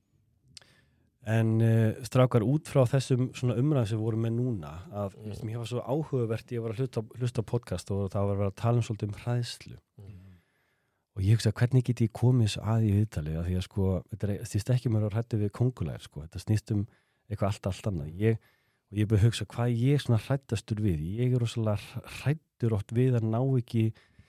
Speaker 3: En uh, strákar, út frá þessum svona umræðum sem við vorum með núna, að
Speaker 2: Mm.
Speaker 3: mm. mér var svo áhugavert, ég var að hlusta, hlusta á podcast og það var að vera að tala um svolítið um hræðslu. Og ég hugsa, hvernig get ég komið þessu að í viðtalið, af því að sko, þetta er, snýst ekki mér að hrættu við kóngulær, sko, þetta snýst um eitthvað allt, allt annað. Ég, og ég byrði hugsa, hvað er ég svona hrættastur við? Ég er rosalega hrættur oft við að ná ekki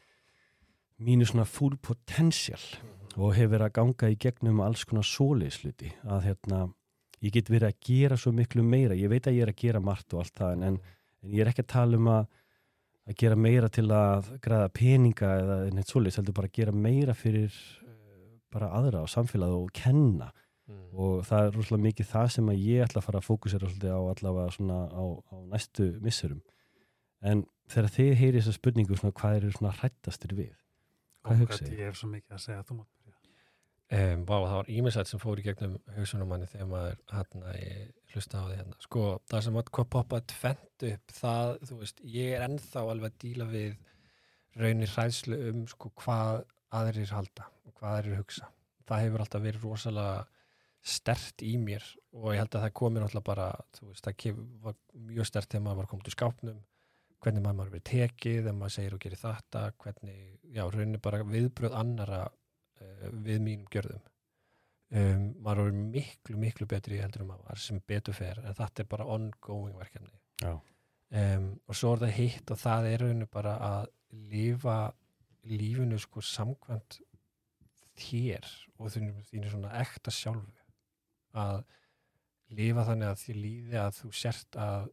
Speaker 3: mínu svona full potential og hef verið að ganga í gegnum alls konar svoleiðsluti, að hérna, ég get verið að gera svo miklu meira. Ég veit að ég er að gera margt og allt það, en, en ég er ekki að tala um að að gera meira til að græða peninga eða neitt svoleiðis, heldur bara að gera meira fyrir uh, bara aðra á samfélagi og kenna
Speaker 2: Mm.
Speaker 3: og það er rosalega mikið það sem að ég ætla að fara að fókusera svolítið á allavega svona á, á næstu missurum. En þegar þið heyri þessa spurningu svona hvað eru svona hrættastir við? Hvað hugsa
Speaker 1: Ég
Speaker 3: ég?
Speaker 1: hef svo mikið að segja, þú mátt byrja.
Speaker 2: Um, vá, það var ímessætt sem fór í gegnum hugsunum manni þegar maður hérna, ég hlusta á því hérna. Sko, það sem að poppa tvent upp, það, þú veist, ég er ennþá alveg að díla við raunir hræðslu um sko hvað aðrir halda og hvað aðrir hugsa. Það hefur alltaf verið rosalega stert í mér og ég held að það komi náttúrulega bara, þú veist, það kem, var mjög stert þegar maður var komið til skápnum, hvernig maður verið tekið, þegar maður segir og gerir þetta, hvernig, já, rauninni bara viðbröð annara uh, við mínum gjörðum. Um, maður er miklu, miklu betri heldur um að var sem betur fer, en þetta er bara ongoing verkefni.
Speaker 3: Já.
Speaker 2: Um, og svo er það hitt og það er rauninni bara að lifa lífinu sko samkvæmt þér og þínu, þínu svona ekta sjálfu að lifa þannig að þér líði að þú sért að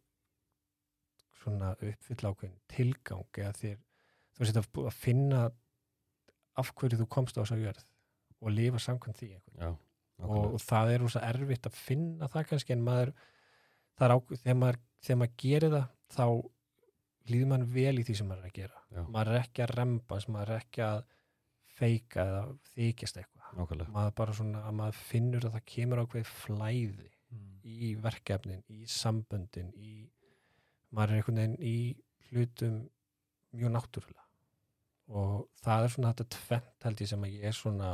Speaker 2: svona uppfylla ákveðin tilgang eða þér, þú veist að, að finna af hverju þú komst á þessa jörð og lifa samkvæmt því einhvern.
Speaker 3: Já,
Speaker 2: og, og það er rosa erfitt að finna það kannski en maður, það er ákveð, þegar maður, þegar maður gerir það þá líður mann vel í því sem maður er að gera.
Speaker 3: Já.
Speaker 2: Maður er ekki að rembast, maður er ekki að feika eða þykjast eitthvað.
Speaker 3: Nákvæmlega.
Speaker 2: Maður bara svona að maður finnur að það kemur ákveð flæði
Speaker 1: mm.
Speaker 2: í verkefnin, í samböndin, í maður er einhvern veginn í hlutum mjög náttúrulega og það er svona þetta tvennt held ég sem að ég er svona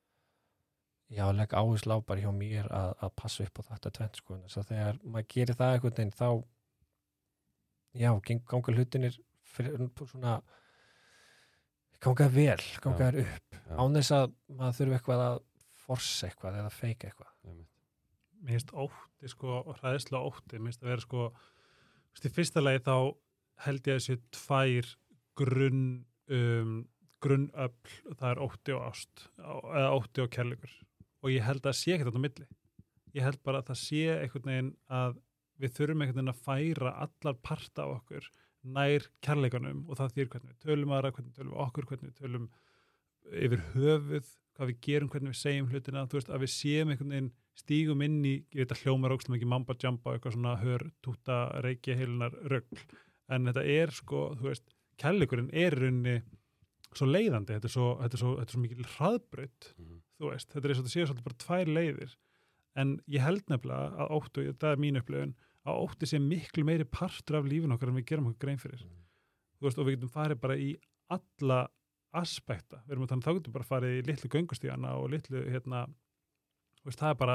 Speaker 2: já, legg áherslu á bara hjá mér að, að passa upp á þetta tvennt sko, þess að þegar maður gerir það einhvern veginn þá já, ganga hlutinir fyrir, svona ganga vel, ganga þér upp
Speaker 3: Já.
Speaker 2: án þess að maður þurfi eitthvað að forsa eitthvað eða feika eitthvað.
Speaker 1: Mér finnst ótti sko, og hræðslega ótti, mér finnst að vera sko í fyrsta lagi þá held ég að þessi tvær grunn um, grunnöfl, það er ótti og ást eða ótti og kærleikur og ég held að það sé ekkert á milli. Ég held bara að það sé einhvern veginn að við þurfum einhvern veginn að færa allar parta af okkur nær kærleikanum og það þýr hvernig við tölum aðra, hvernig við tölum okkur, hvernig við tölum yfir höfuð, hvað við gerum, hvernig við segjum hlutina, þú veist, að við séum einhvern veginn stígum inn í, ég veit að hljómar ókslega mikið mamba jamba, eitthvað svona hör, túta, reiki, heilunar, rögl, en þetta er sko, þú veist, kærleikurinn er í rauninni svo leiðandi, þetta er svo, þetta er svo, þetta er svo mikil hraðbraut,
Speaker 3: Mhm.
Speaker 1: þú veist, þetta er eins og þetta séu svolítið bara tvær leiðir, en ég held nefnilega að ótti, það er mín upplifun, að ótti sé miklu meiri partur af lífin okkar en við gerum okkur grein fyrir. Þú veist, og við getum farið bara í alla aspekta, við erum að þannig þá getum bara farið í litlu göngustíðana og litlu, hérna, þú veist, það er bara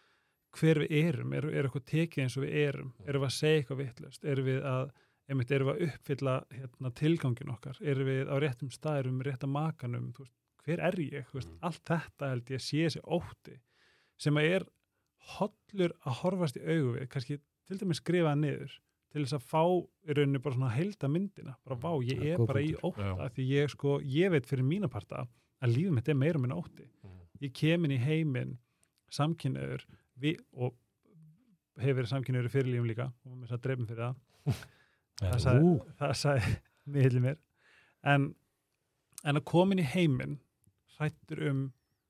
Speaker 1: hver við erum, er, er eitthvað tekið eins og við erum, erum við að segja eitthvað vitlaust, erum við að, einmitt, erum við að uppfylla hérna, tilgangin okkar, erum við á réttum stað, erum við réttum makanum, þú veist, hver er ég, þú veist, allt þetta held ég sé þessi ótti, sem að er hollur að horfast í augu við, kannski til dæmis skrifaða niður, til þess að fá í rauninni bara svona heilda myndina, bara vá, ég
Speaker 3: Ja,
Speaker 1: er
Speaker 3: góð
Speaker 1: bara í
Speaker 3: punktur.
Speaker 1: ótta, því ég sko, ég veit fyrir mína parta að lífið mitt er meira minna ótti. Ég kem inn í heiminn samkynniður við, og hefur verið samkynniður í fyrirlífum líka og mér sagði dreifum fyrir það. Það sagði, það sagði miðli mér. En, en að koma inn í heiminn hrættur um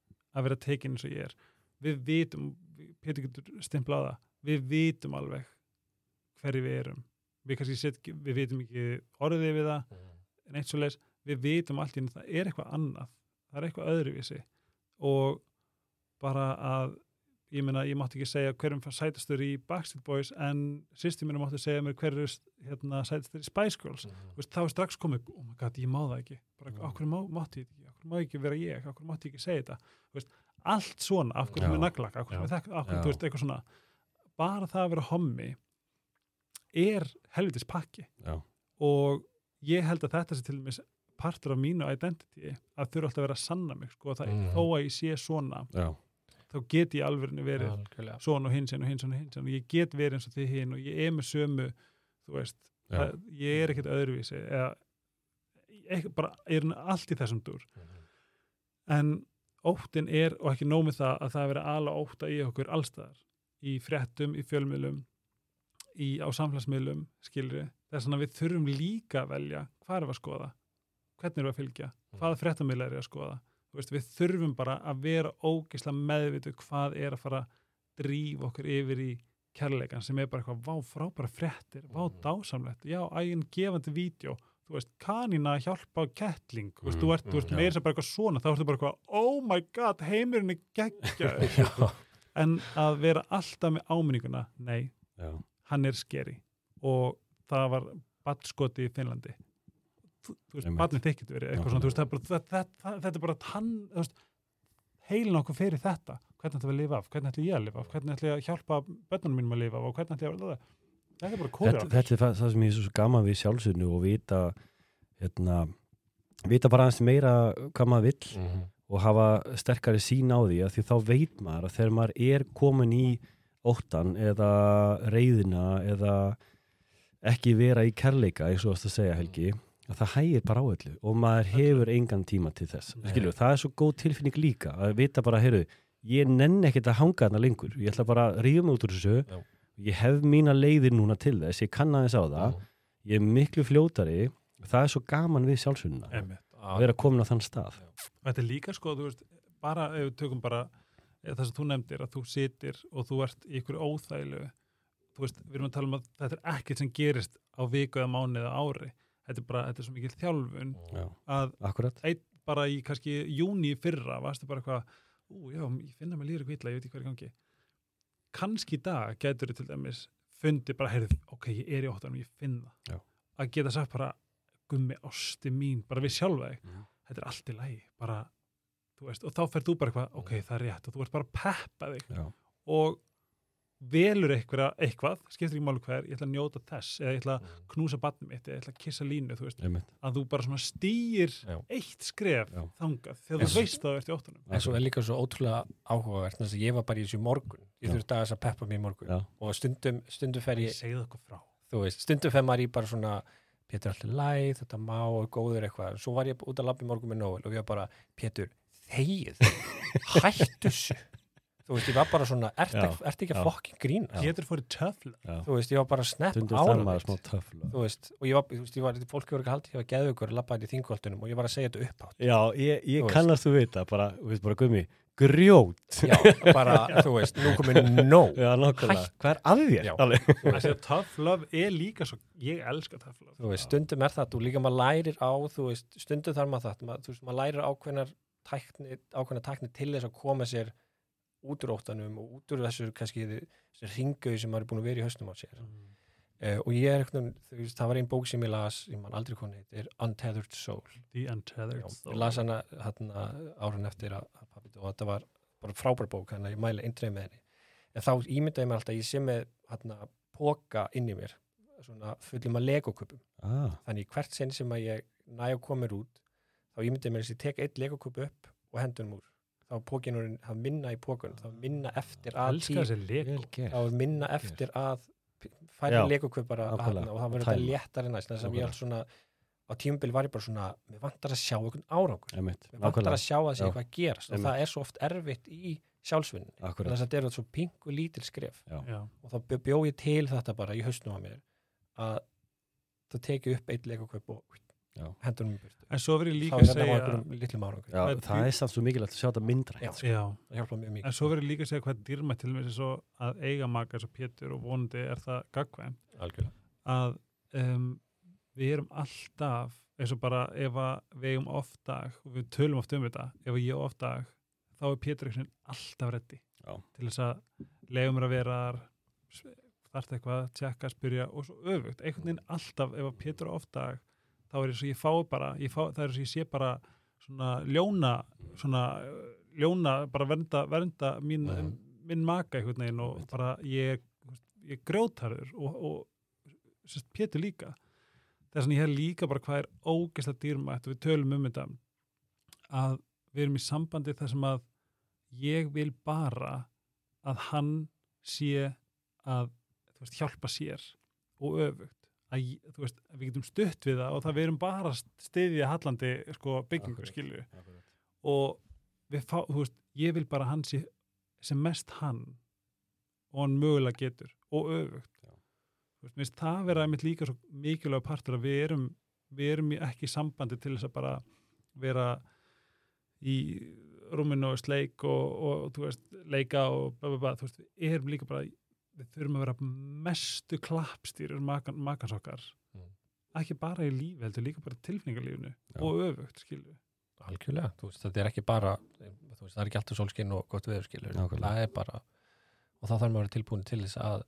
Speaker 1: að vera tekin eins og ég er. Við vitum, Pétur getur stimplað á það, við vitum alveg hverju við erum. Við kannski set, við vitum ekki orðið við það, en eitt svo leis, við vitum allt í henni, það er eitthvað annað, það er eitthvað öðruvísi og bara að, ég meina, ég mátti ekki segja hverjum fann sætastur í Backstreet Boys en systir mínu mátti segja mér hverju hérna, sætastur í Spice Girls.
Speaker 2: Mhm.
Speaker 1: Veist, þá er strax komið, oh my god, ég má það ekki, bara,
Speaker 2: Mhm.
Speaker 1: okkur má, mátti ég ekki, okkur má ekki vera ég, okkur mátti ég ekki segja þetta. Veist, allt svona, af hverju
Speaker 3: Já.
Speaker 1: með naglaka, af hverju
Speaker 2: Já.
Speaker 1: með þekka, af hverju,
Speaker 3: Já.
Speaker 1: þú veist, eitthvað svona. Bara það að vera hommi er helvitis pakki
Speaker 3: Já.
Speaker 1: og ég held að þetta sé til dæmis partur af mínu identity að þurfa alltaf að vera að sanna mig sko, það,
Speaker 2: Mhm.
Speaker 1: þó að ég sé svona
Speaker 3: Já.
Speaker 1: þá get ég alveg verið
Speaker 2: Algjörlega.
Speaker 1: svona og hinsinn og hinsinn og hinsinn og ég get verið eins og þið hinn og ég er með sömu þú veist,
Speaker 3: Já.
Speaker 1: það, ég er ekkert öðruvísi eða ég, bara, ég er allt í þessum dúr en óttin er og ekki nóg með það að það er verið ala ótta í okkur allstaðar, í fréttum, í fjölmiðlum í, á samfélagsmiðlum skilri, þess að við þurfum líka að velja hvað er að skoða, hvernig er að fylgja hvaða fréttamiðla er að skoða. Þú veist, við þurfum bara að vera ógeðslega meðvitu hvað er að fara að drífa okkur yfir í kærleikan sem er bara eitthvað vá frábæra fréttir, vá dásamlegt, já, ægin gefandi vídeo, þú veist, kanína hjálpa á kettling, þú veist, þú ert, þú ert
Speaker 3: Já.
Speaker 1: meira sem bara eitthvað svona, þá ertu bara eitthvað, oh my god, heimurinn er geggjaður. En að vera alltaf með áminninguna, nei,
Speaker 3: Já.
Speaker 1: hann er skeri og það var badskoti í Finnlandi. Þú, þú veist,
Speaker 3: Einmitt.
Speaker 1: badnið þykir verið eitthvað
Speaker 3: Já.
Speaker 1: svona, þú veist, það er bara, þetta, þetta, þetta er bara hann, þú veist, heilin okkur fyrir þetta, hvernig ætlum við að lifa af, hvernig ætlum ég að lifa af, hvernig ætlum ég að hjálpa börnunum mínum að lifa af og hvernig ætlum ég að, þetta er bara kóri
Speaker 3: Þetta, þetta er það það sem ég er svo gaman við sjálfsögnu og vita hérna, vita bara aðeins meira hvað maður vill
Speaker 2: Mhm.
Speaker 3: og hafa sterkari sín á því að því þá veit maður að þegar maður er komin í óttan eða reiðina eða ekki vera í kærleika eins og það segja Helgi, að það hægir bara á öllu og maður hefur engan tíma til þess. Skilju, það er svo góð tilfinning líka að vita bara, heyrðu, ég nenni ekkert að hanga þarna lengur. Ég ætla bara að rífa mig út úr þessu. Já. Ég hef mína leiðir núna til þess, ég kann aðeins á það. Já. Ég er miklu fljótari. Það er svo gaman við sjálfsögnuna að vera komin á þann stað.
Speaker 1: Já. Þetta er líka sko, þú veist, bara ef við tökum bara það sem þú nefndir að þú sitir og þú ert í ykkur óþægilegu. Þú veist, við erum að tala um að þetta er ekkert sem gerist á viku eða mánuði eða ári. Þetta er bara, þetta er svo mikil þjálfun
Speaker 3: já.
Speaker 1: Að
Speaker 3: Akkurat.
Speaker 1: Ein, bara í kannski júní fyrra varstu bara eitthvað, ú já, ég finna mig líður ekki illa, ég veit ekki hvað er í gangi. Kannski í dag gætur þið til dæmis fundið bara, heyrðu, ok, ég er í óttanum, ég finn það.
Speaker 3: Já.
Speaker 1: Að geta sagt bara, gummi, ásti mín, bara við sjálfa þig. Mm. Þetta er allt í lagi, bara, þú veist, og þá ferð þú bara eitthvað, ok, það er rétt, og þú ert bara að peppa þig.
Speaker 3: Já.
Speaker 1: Og velur eitthvað, eitthvað, skiptir ekki máli hver, ég ætla að njóta þess, eða ég ætla að knúsa barnið mitt, eða ég ætla að kissa línu, þú veist,
Speaker 3: Einmitt.
Speaker 1: Að þú bara svona stýr
Speaker 2: Já.
Speaker 1: eitt skref
Speaker 3: Já.
Speaker 1: þangað, þegar þú veist að það ert í óttanum.
Speaker 2: En svo er líka svo ótrúlega áhugavert, þess að ég var bara í þessu morgun, ég þurfti aðeins að peppa mig í morgun
Speaker 3: Já.
Speaker 2: og stundum, stundum fer ég,
Speaker 1: Segðu okkur frá.
Speaker 2: þú veist, stundum fer maður í bara svona, Pétur allir læð, þetta má og góður eitthvað, svo var ég út að labba í morgun með Nóel og ég var bara, Pétur, þegið, hættu þessu. Þú veist, ég var bara svona, ert
Speaker 3: Já,
Speaker 2: ert ekki að
Speaker 3: já.
Speaker 2: fokkin grína?
Speaker 1: Pétur fór í töfla.
Speaker 2: Þú veist, ég var bara snepp
Speaker 3: Stundum þarf maður
Speaker 2: ánægð.
Speaker 3: smá töfla.
Speaker 2: Þú veist, og ég var, þú veist, ég var, fólki voru ekki haldið, ég var geðveikur, labbaði í Þingholtunum og ég var að segja þetta upphátt.
Speaker 3: Já, ég,
Speaker 2: Þú
Speaker 3: ég
Speaker 2: veist.
Speaker 3: kannast þú vita, bara, þú veist, bara gummi, grjót.
Speaker 2: Já, bara, þú veist, nú komið nóg.
Speaker 3: Já, nákvæmlega.
Speaker 2: Hætt.
Speaker 3: Hvað er að þér?
Speaker 2: Já.
Speaker 3: Alveg.
Speaker 1: Þessi tough love er líka svo, ég elska tough love.
Speaker 2: Þú veist, stundum er það, þú líka maður lærir á, þú veist, stundum þarf maður það, maður, þú veist, maður lærir ákveðnar tækni, ákveðnar tækni til þess að koma sér út úr óttanum og út úr þessu, kannski, þessu ringuðu sem maður er búin að vera í hausnum á sér. Mm. Uh, og ég er eitthvað, þú veist, það var einn bók sem ég las, ég man aldrei hvað hún heitir, Untethered Soul.
Speaker 1: The Untethered
Speaker 2: Já,
Speaker 1: Soul.
Speaker 2: ég las hana, hana árun eftir að, að pappi og þetta var bara frábær bók, þannig að ég mæli eindreið með henni. En þá ímyndaði mér alltaf, ég sé með hana póka inn í mér, svona fullum að legokuppum.
Speaker 3: Ah,
Speaker 2: Þannig hvert sinn sem að ég næ að koma mér út, þá ímyndaði mér þess að ég tek eitt legokupp upp og hendunum úr. Þá pókinurinn, það minna í pókunum, þá minna eftir að
Speaker 1: Elskar þessi lego.
Speaker 3: vel gert.
Speaker 2: þá minna eftir að færi
Speaker 3: Já,
Speaker 2: legokupp bara
Speaker 3: nákvæmlega.
Speaker 2: hana, og það verður
Speaker 3: Tæma.
Speaker 2: þetta léttari næst. Þess að ég
Speaker 3: Nákvæmlega.
Speaker 2: alls svona, á tímabil var ég bara svona, mér vantar að sjá einhvern árangur.
Speaker 3: Einmitt,
Speaker 2: Mér vantar að sjá að sé
Speaker 3: Já.
Speaker 2: eitthvað gerast og
Speaker 3: Einmitt.
Speaker 2: það er svo oft erfitt í sjálfsvinni.
Speaker 3: Akkurat.
Speaker 2: Þannig að þetta er svo pingu lítil skref.
Speaker 3: Já.
Speaker 1: Já.
Speaker 2: Og þá bjó- bjó ég til þetta bara í hausnum á mér að það teki upp eitt legokupp og
Speaker 3: Já.
Speaker 2: hendunum í burtu.
Speaker 1: En svo verður ég
Speaker 2: Þá
Speaker 1: líka
Speaker 2: er
Speaker 1: að
Speaker 2: þetta á
Speaker 1: segja,
Speaker 2: einhverjum litlum árangur.
Speaker 3: Já,
Speaker 1: Það er
Speaker 3: það er samt svo mikilvægt að sjá þetta myndrætt.
Speaker 2: Já.
Speaker 3: sko.
Speaker 1: já,
Speaker 2: Það hjálpa mjög mikið.
Speaker 1: en svo verður ég líka að segja hvað er dýrmætt til mér svo að eiga maka eins og Pétur og vonandi er það gagvæm,
Speaker 2: Algjörlega.
Speaker 1: að um, við erum alltaf, eins og bara ef að við eigum oft dag, og við tölum oft um þetta, ef að ég á oft dag, þá er Pétur einhvern veginn alltaf reddi
Speaker 3: Já.
Speaker 1: til þess að leiða mér að vera þar, þarft eitthvað, tjekka, spyrja og svo öfugt, einhvern veginn alltaf ef að Pétur á oft dag, þá er þess að ég fái bara, ég fá, það er þess að ég sé bara svona ljóna, svona uh, ljóna, bara vernda, vernda mín,
Speaker 3: Mhm.
Speaker 1: minn maka einhvern veginn og
Speaker 3: Einmitt.
Speaker 1: bara ég, ég grjótarður og, og sérst, Pétur líka. Þess að ég hef líka bara hvað er ógeðslega dýrmætt og við tölum um þetta að við erum í sambandi þar sem að ég vil bara að hann sé að þú veist, hjálpa sér og öfugt. Að ég- þú veist, að við getum stutt við það og það við erum bara að styðja hallandi sko, byggingu,
Speaker 3: Akkurat.
Speaker 1: skilju.
Speaker 3: Akkurat.
Speaker 1: Og við fá, þú veist, ég vil bara að hann sé sem mest hann og hann mögulega getur og öfugt.
Speaker 3: Já.
Speaker 1: Þú veist, mér finnst það vera einmitt líka svo mikilvæg partur að við erum, við erum í ekki í sambandi til þess að bara vera í rúminu og sleik og, og þú veist, leika og bla, bla, bla, þú veist, við erum líka bara við þurfum að vera mestu klappstýrur makan, makans okkar
Speaker 2: Mm.
Speaker 1: ekki bara í lífi, heldur líka bara í tilfinningarlífinu
Speaker 3: Já.
Speaker 1: og öfugt, skilju.
Speaker 2: Algjörlega, þú veist, þetta er ekki bara þú veist, það er ekki alltaf sólskinn og gott veður skilur,
Speaker 3: Nákvæmlega.
Speaker 2: það er bara og þá þarf maður að vera tilbúin til þess að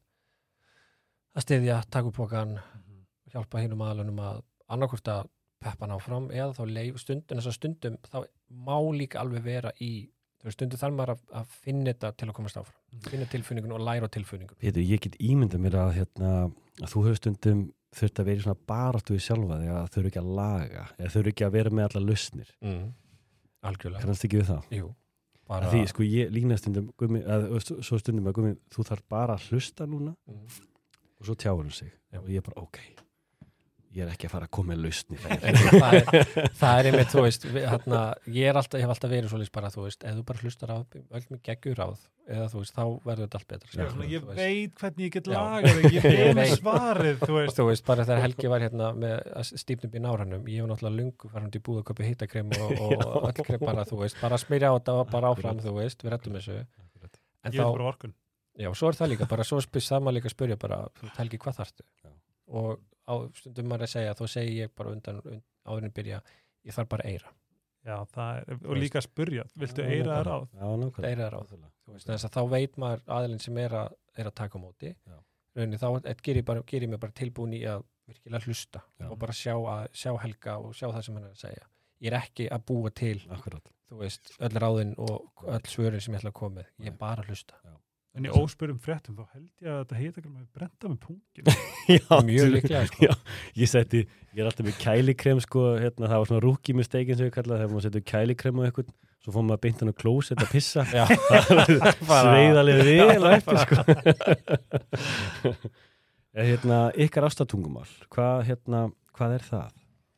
Speaker 2: að styðja, taka upp pokan hjálpa hinum aðalunum að annarkvort að peppa hann áfram eða þá leif stundum, þess að stundum þá má líka alveg vera í þú veist, stundum þarf maður að, að finna þetta til að komast áfram, finna tilfinningun og læra á tilfinningun.
Speaker 3: Pétur, ég get ímyndað mér að, hérna, að þú hefur stundum þurft að vera í svona baráttu í sjálfa þig að þau eru ekki að laga eða þau eru ekki að vera með alla lausnir.
Speaker 2: Mm. Algjörlega.
Speaker 3: Kannast ekki við það?
Speaker 2: Jú. Bara,
Speaker 3: Að því, sko, ég lína stundum gummi, að, svo stundum að gummi, þú þarf bara að hlusta núna
Speaker 2: mm.
Speaker 3: og svo tjáur hún sig
Speaker 2: Já.
Speaker 3: og ég er bara, ok. ég er ekki að fara að koma með lausni
Speaker 2: það er, það er einmitt, þú veist við, hérna, ég er alltaf, ég hef alltaf verið svolítið bara, þú veist, ef þú bara hlustar á öll mig geggjur ráð, eða þú veist, þá verður þetta allt betra
Speaker 1: Já, svona, ég
Speaker 2: veist.
Speaker 1: veit hvernig ég get
Speaker 2: Já.
Speaker 1: lagað þig, ég
Speaker 2: Ég
Speaker 1: hef
Speaker 2: veit.
Speaker 1: svarið, þú veist
Speaker 2: þú veist, bara þegar Helgi var hérna með stífnum í náranum, ég var náttúrulega lungu farandi í búð að köpa hittakrem og, og öll krem bara, þú veist, bara smyrja á þetta og bara áfram, þú veist, við rettum þessu en
Speaker 1: ég
Speaker 2: þá,
Speaker 1: hef bara orkun
Speaker 2: já, svo er það líka, bara svo spyr sama líka að spyrja bara, þú veist, Helgi, hvað þarftu?
Speaker 3: Já.
Speaker 2: Og á stundum maður að segja, þá segi ég bara undan, undan áðurinn byrja, ég þarf bara eira
Speaker 1: Já, það er, og líka að spurja, viltu
Speaker 3: Já,
Speaker 1: eira það
Speaker 3: nákvæmlega.
Speaker 1: ráð?
Speaker 3: Já, nákvæmlega.
Speaker 2: eira ráð, þú veist, þess að þá veit maður aðilinn sem er að, er að taka á móti
Speaker 3: Já.
Speaker 2: rauninni, þá gerir ég, bara, gerir ég mig bara tilbúin í að virkilega hlusta
Speaker 3: Já.
Speaker 2: og bara sjá, að, sjá Helga og sjá það sem hann er að segja ég er ekki að búa til,
Speaker 3: Akkurat.
Speaker 2: þú veist, öll ráðin og öll svörin sem ég ætla að koma með, ég er
Speaker 3: Nei.
Speaker 2: bara að hlusta
Speaker 1: En í óspyrum fréttum, þá held ég að þetta heitakrem hefur brenta með pungin.
Speaker 3: Já,
Speaker 2: mjög
Speaker 3: til-
Speaker 2: líklega, sko.
Speaker 3: Já, ég setti, ég er alltaf með kælikrem sko, hérna, það var svona rookie mistake sem við kallaði, þegar maður setur kælikrem á eitthvað, svo fór maður beint hann á klósett að pissa,
Speaker 2: Já.
Speaker 3: sveiðalega vel á eftir sko. En hérna, ykkar ástatungumál, hvað, hérna, hvað er það?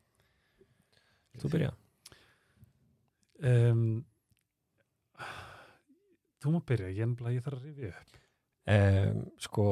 Speaker 2: Þú byrja.
Speaker 1: Um, þú má byrja, ég, ennbla, ég þarf að rifja upp.
Speaker 2: Um, sko,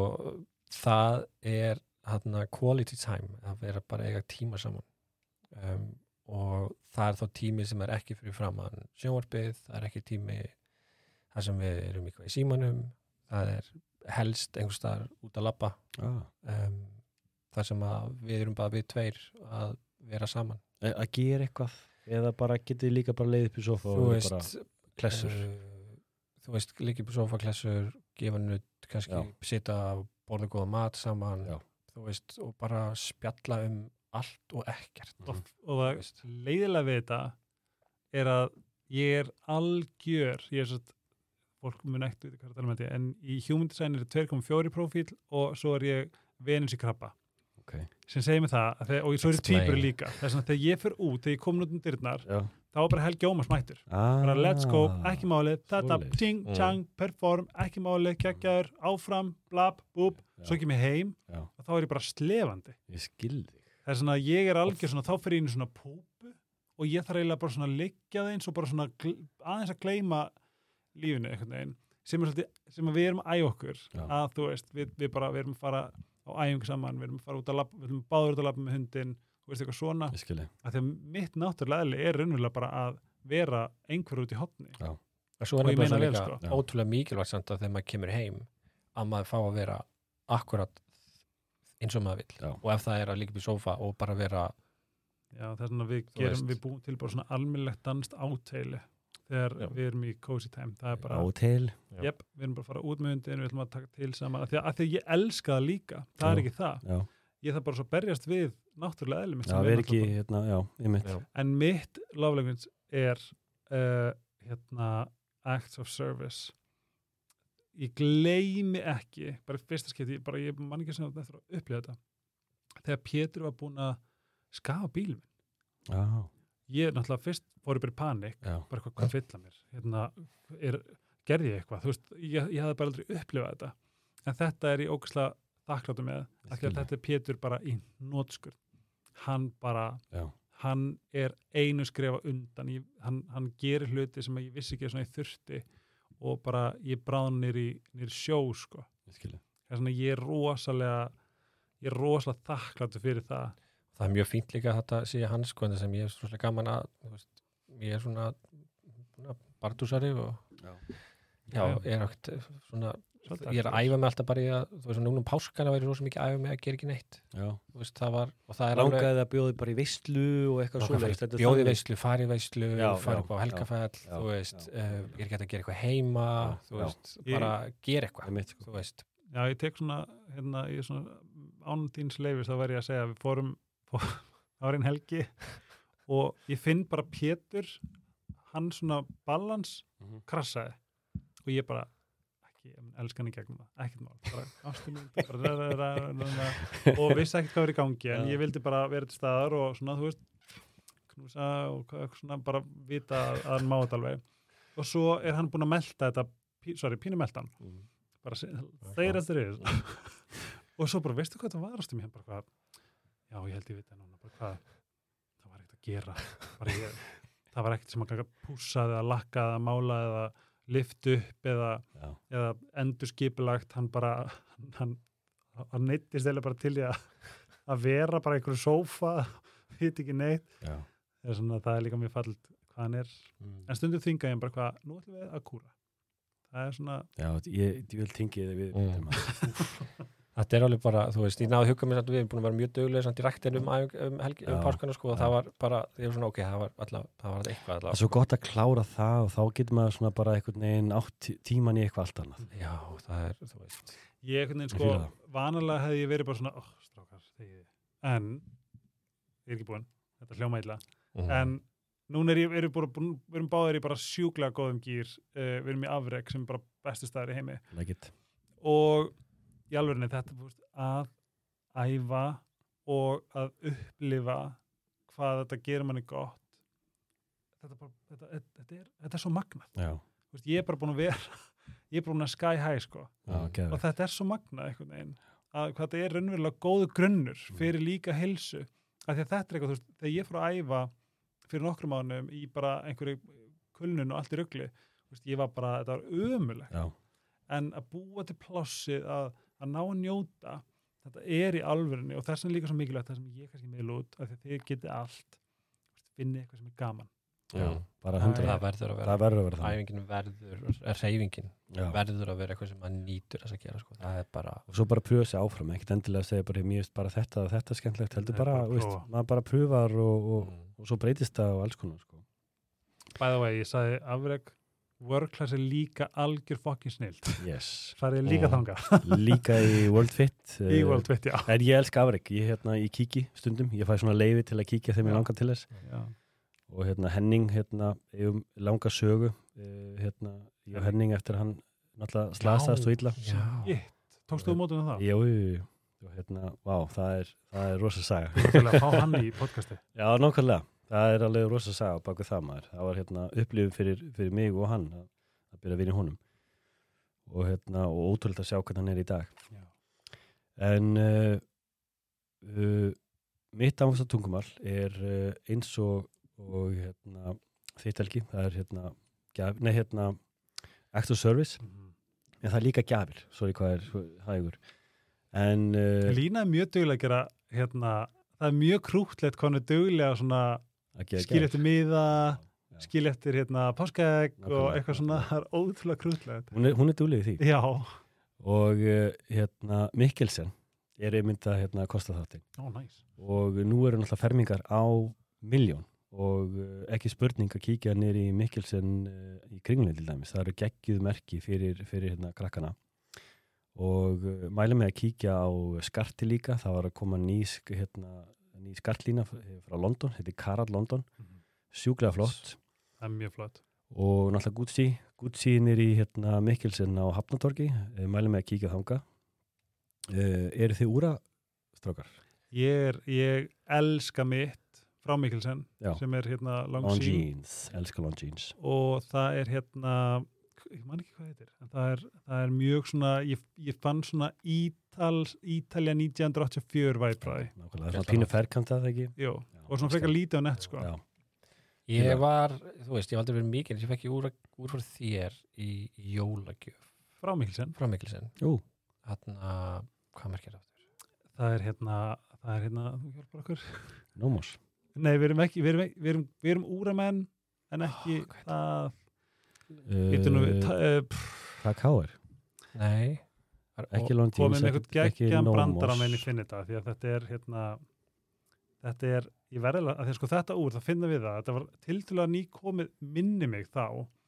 Speaker 2: það er hérna quality time, að vera bara að eiga tíma saman um, og það er þá tími sem er ekki fyrir framan sjónvarpið, það er ekki tími þar sem við erum eitthvað í símanum, það er helst einhvers staðar út að labba
Speaker 3: Ah.
Speaker 2: um, þar sem að við erum bara við tveir að vera saman.
Speaker 3: Að að gera eitthvað, eða bara getið líka bara leið upp í sofa
Speaker 2: Þú
Speaker 3: og
Speaker 2: veist,
Speaker 3: bara klessur.
Speaker 2: uh, þú veist, líka upp í sofa klessur, gefa nutt, kannski
Speaker 3: Já.
Speaker 2: sita og borða góða mat saman,
Speaker 3: Já.
Speaker 2: þú veist, og bara spjalla um allt og ekkert.
Speaker 1: Og,
Speaker 3: Mhm.
Speaker 1: og það
Speaker 2: veist.
Speaker 1: leiðilega við þetta er að ég er algjör, ég er svo fólk mun ekkert við hvað það er með þetta, en í human design er tvö komma fjögur prófíl og svo er ég Venus í krabba.
Speaker 3: Ok.
Speaker 1: Sem segir mig það, að þegar, og svo er ég
Speaker 2: Explain.
Speaker 1: tvíburi líka. Það er svona þegar ég fer út, þegar ég kom út um dyrnar,
Speaker 3: Já.
Speaker 1: þá var bara Helgi Ómars mættur.
Speaker 3: Ah,
Speaker 1: Bara let's go, ekki málið, þetta,
Speaker 3: svoleiðis.
Speaker 1: ting,
Speaker 2: Mm.
Speaker 1: tjang, perform, ekki málið, kekkjaður, áfram, blab, búb,
Speaker 3: Já.
Speaker 1: svo kem ég heim
Speaker 3: Já.
Speaker 1: og þá er ég bara slefandi.
Speaker 3: Ég skil þig.
Speaker 1: Það er svona, ég er algjör svona, þá fer ég inn í svona púpu og ég þarf eiginlega bara svona að liggja þeim svo bara svona gl- aðeins að gleyma lífinu einhvern veginn, sem er svolítið, sem að við erum að æja okkur,
Speaker 3: Já.
Speaker 1: að þú veist, við, við bara, við erum að fara á æfingu saman, við erum að fara út að labba, við erum báður út að labba með hundin, þú veist eitthvað svona,
Speaker 3: Ég skil þig.
Speaker 1: að því að mitt náttúrulega eðli er raunverulega bara að vera einhver út í hotni.
Speaker 3: Já.
Speaker 2: Og svo er
Speaker 1: Og ég
Speaker 2: nefnilega
Speaker 1: meina vel,
Speaker 2: líka
Speaker 1: sko.
Speaker 3: Já.
Speaker 2: ótrúlega mikilvægt samt að þegar maður kemur heim að maður fá að vera akkurat eins og maður vill.
Speaker 3: Já.
Speaker 2: Og ef það er að líka upp í sófa og bara vera
Speaker 1: Já, það er svona við
Speaker 2: Þú
Speaker 1: gerum,
Speaker 2: veist.
Speaker 1: við búum til bara svona almennilegt danst áteili þegar
Speaker 2: Já.
Speaker 1: við erum í cozy time, það er bara,
Speaker 3: Hótel.
Speaker 2: Já.
Speaker 1: jöp, við erum bara að fara út með hundin, við ætlum að taka til saman, af því að, að því að ég elska það líka, það er
Speaker 3: Já.
Speaker 1: ekki það,
Speaker 3: Já.
Speaker 1: ég þarf bara svo að berjast við náttúrulega eðli mitt
Speaker 3: Já,
Speaker 1: sem
Speaker 3: við
Speaker 1: er
Speaker 3: erum ekki,
Speaker 1: náttúrulega
Speaker 3: hérna, já, ég mitt.
Speaker 2: Já.
Speaker 1: bara- en mitt love language er uh, hérna acts of service ég gleymi ekki bara fyrsta skipti, ég, bara, ég man ekki sem þetta eftir að upplifa þetta þegar Pétur var búinn að skafa bílum
Speaker 3: Já,
Speaker 1: ég náttúrulega fyrst fór ég bara í panik
Speaker 3: já,
Speaker 1: bara hvað, hvað fylla mér hérna, er, gerði ég eitthvað þú veist, ég, ég hafði bara aldrei upplifað þetta en þetta er ég ógæslega þakkláttur með af því
Speaker 3: skil
Speaker 1: að
Speaker 3: það.
Speaker 1: þetta er Pétur bara í nótskur hann bara
Speaker 3: já,
Speaker 1: hann er einu skrefa undan ég, hann, hann gerir hluti sem ég vissi ekki svona ég þurfti og bara ég bráð nýr í, nýr sjó sko.
Speaker 3: ég skil þig.
Speaker 1: það er svona ég er rosalega ég er rosalega þakkláttur fyrir það
Speaker 2: það er mjög fínt líka þetta að sé hans sko en það sem ég er svolítið gaman að þú veist, ég er svona, svona bardúsari og
Speaker 3: Já.
Speaker 2: já, ég er okt svona
Speaker 1: Svolítið
Speaker 2: ég er að æfa mig alltaf bara í að þú veist, núna um páskana væri rosa mikið að æfa mig að gera ekki neitt
Speaker 3: Já.
Speaker 2: þú veist, það var, og það er
Speaker 3: Langaði að bjóði bara í veistlu og eitthvað svoleiðis. Þetta er
Speaker 2: bjóði
Speaker 3: þannig.
Speaker 2: veistlu, fari veistlu
Speaker 3: Já,
Speaker 2: fara
Speaker 3: já,
Speaker 2: upp á Helgafell
Speaker 3: já,
Speaker 2: þú veist,
Speaker 3: já,
Speaker 2: uh, ég er ekki hægt að gera eitthvað heima
Speaker 3: Já,
Speaker 2: þú
Speaker 3: já.
Speaker 2: veist,
Speaker 1: Ég-
Speaker 2: bara gera eitthvað
Speaker 3: Ég mitt, sko.
Speaker 2: þú veist,
Speaker 1: já ég tek svona hérna í svona án þíns leifis þá væri ég að segja að við fórum það var einn helgi og ég finn bara Pétur hann svona balans
Speaker 3: Mhm.
Speaker 1: krassaði og ég bara ekki, ég elska hann í gegnum það, ekkert mál bara ástum mín bara, ra, ra, ra, ra, ra, og vissi ekkert hvað var í gangi en
Speaker 3: Já.
Speaker 1: ég vildi bara vera til staðar og svona þú veist knúsa og hvað- svona bara vita að að hann má þetta alveg og svo er hann búinn að melta þetta pí- sorry, pínu melta hann
Speaker 3: Mhm.
Speaker 1: bara se- þeir eftir þess og svo bara, veistu hvað það var ástum ég bara hvað, Já, ég held ég veit það núna, bara hvað, það var ekkert að gera, bara ég, það var ekkert sem að pússaði eða lakkaði eða málaði eða lyft upp eða, eða endur skipulagt, hann bara, hann, hann neittist eða bara til ég að, að vera bara einhverju sófa, veit ekki neitt, það er, svona, það er líka mjög fallit hvað hann er, mm. en stundum þvinga ég bara hvað, nú ætlum við að kúra, það er svona... Já,
Speaker 3: ég, ég vil þingið við
Speaker 2: mm. Þetta er alveg bara, þú veist, ég náðu að hugga mér samt við erum búin að vera mjög duglega samt í ræktin um, um, helgi, um páskana sko og það var bara, ég var svona ok, það var alltaf, það var eitthvað alltaf.
Speaker 3: Það er svo gott að klára það og þá getur maður svona bara einhvern veginn átt tíman í eitthvað allt annað.
Speaker 2: Já, það er, þú veist.
Speaker 1: Ég einhvern veginn sko, vanalega hefði ég verið bara svona, óh, strákar, þegið. En, ég er ekki búinn, þetta hljóma illa, mm. en núna er ég, erum búin, við erum báðir í bara sjúklega góðum gýr, uh, við erum í afrek sem bara bestu staðar í heimi.
Speaker 3: Like
Speaker 1: og í alvörinni þetta veist, að æfa og að upplifa hvað þetta gerir manni gott þetta, bara, þetta, þetta, er, þetta er svo magnað veist, ég er bara búin að vera ég er búin að sky high sko
Speaker 3: Já,
Speaker 1: og þetta er svo magnað einhvern veginn að hvað þetta er raunverulega góðu grunnur fyrir líka heilsu af því að þetta er eitthvað, þú veist, þegar ég fór að æfa fyrir nokkrum mánum í bara einhverju kulnun og allt í rugli veist, ég var bara, þetta var ömurlegt
Speaker 3: Já.
Speaker 1: En að búa til plássið að að ná að njóta, þetta er í alvörinni og þess vegna líka svo mikilvægt það sem ég kannski miðla út, af því að þið geti allt finni eitthvað sem er gaman
Speaker 3: Já, bara hundra
Speaker 2: það verður að vera,
Speaker 3: það verður að vera
Speaker 2: æfingin verður, er hreyfingin verður að vera eitthvað sem maður nýtur þess að gera sko. það er bara
Speaker 3: og svo bara pröfa sig áfram, ekkert endilega að segja bara mér veist bara þetta og þetta er skemmtilegt, heldur bara, bara veist, maður bara pröfar og, og, mm. og svo breytist það og alls konar sko.
Speaker 1: By the way, ég sagði afrek World Class er líka algjör fucking snilt.
Speaker 3: Yes.
Speaker 1: Það er líka þanga.
Speaker 3: Líka í World Fit.
Speaker 1: Í World Fit, já.
Speaker 3: En ég elska afrek. Ég hérna, ég kíki stundum. Ég fæ svona leyfi til að kíkja þegar ég langar til þess.
Speaker 1: Já.
Speaker 3: Og hérna Henning, hérna, um langa sögu. Hérna, ég og Henning eftir hann náttúrulega slasaðist og illa.
Speaker 1: Já. Ég, tókstu þú mótið með það?
Speaker 3: Jú, jú, jú. Og hérna, vá, það er, það er rosa saga.
Speaker 1: Það er að fá hann í podcasti.
Speaker 3: Já, nákvæmlega. Það er alveg rosa saga bak við það maður. Það var hérna upplifun fyrir, fyrir mig og hann að, að byrja að vinna í honum. Og hérna, og ótrúlega að sjá hvernig hann er í dag.
Speaker 1: Já.
Speaker 3: En uh, uh, mitt áfasta tungumál er uh, eins og, og hérna, þitt Helgi, það er hérna, gjaf, nei hérna, act of service, mm-hmm. en það er líka gjafir, sorry hvað er hægur. En uh,
Speaker 1: Lína er mjög duglega að gera, hérna, það er mjög krúttlegt hvernig duglega svona skil eftir miða, já. Skil eftir hérna páskaegg og eitthvað svona, það er ótrúlega krúttlegt.
Speaker 3: Hún er, hún er dugleg í því.
Speaker 1: Já.
Speaker 3: Og uh, hérna Mikkelsen er einmitt að hérna kosta þáttinn.
Speaker 1: Ó, oh, nice.
Speaker 3: Og nú eru náttúrulega fermingar á milljón og uh, ekki spurning að kíkja niður í Mikkelsen uh, í kringlunni til dæmis. Það eru geggjuð merki fyrir, fyrir hérna krakkana. Og uh, mælum með að kíkja á skarti líka. Það var að koma ný, hérna, ný skartlína frá London, þetta er Karat London. Mm-hmm. Sjúklega flott.
Speaker 1: Það er mjög flott.
Speaker 3: Og náttúrulega Gucci. Gucci niður í hérna, Mikkelsen á Hafnatorgi. Mælum með að kíkja þanga. Uh, eru þið úra strákar?
Speaker 1: Ég, er, ég elska mitt frá Mikkelsen Já. Sem er hérna
Speaker 3: Longines, elska Longines.
Speaker 1: Og það er hérna, ég man ekki hvað þetta er, en það er, það er mjög svona, ég, ég fann svona Ítal, Ítalja nítján hundruð áttatíu og fjögur væpræði.
Speaker 3: Það er svona pínu ferkantað, ekki?
Speaker 1: Jú, Já, og svona frekar lítið á nett, sko.
Speaker 3: Já.
Speaker 2: Ég var, þú veist, ég var aldrei verið mikið, en ég fekk úr, úr fyrir þér í, í jólagjöf.
Speaker 1: Frá Mikkelsen?
Speaker 2: Frá Mikkelsen.
Speaker 3: Jú.
Speaker 2: Þarna, hvað merkir það aftur?
Speaker 1: Það er hérna, það er hérna, þú hjálpar okkur.
Speaker 3: Nómos.
Speaker 1: Nei, við erum ekki, við erum, við erum, við erum úramenn, en ekki
Speaker 2: oh,
Speaker 1: það,
Speaker 3: uh,
Speaker 1: nú, ta, uh,
Speaker 3: Hvað káir?
Speaker 2: Nei.
Speaker 3: Ekki Longines,
Speaker 1: komið með eitthvað geggjan brandar á menni finn þetta, því að þetta er hérna, þetta er, ég verðilega, að því að sko þetta úr, það finna við það, þetta var tiltölulega nýkomið minni mig þá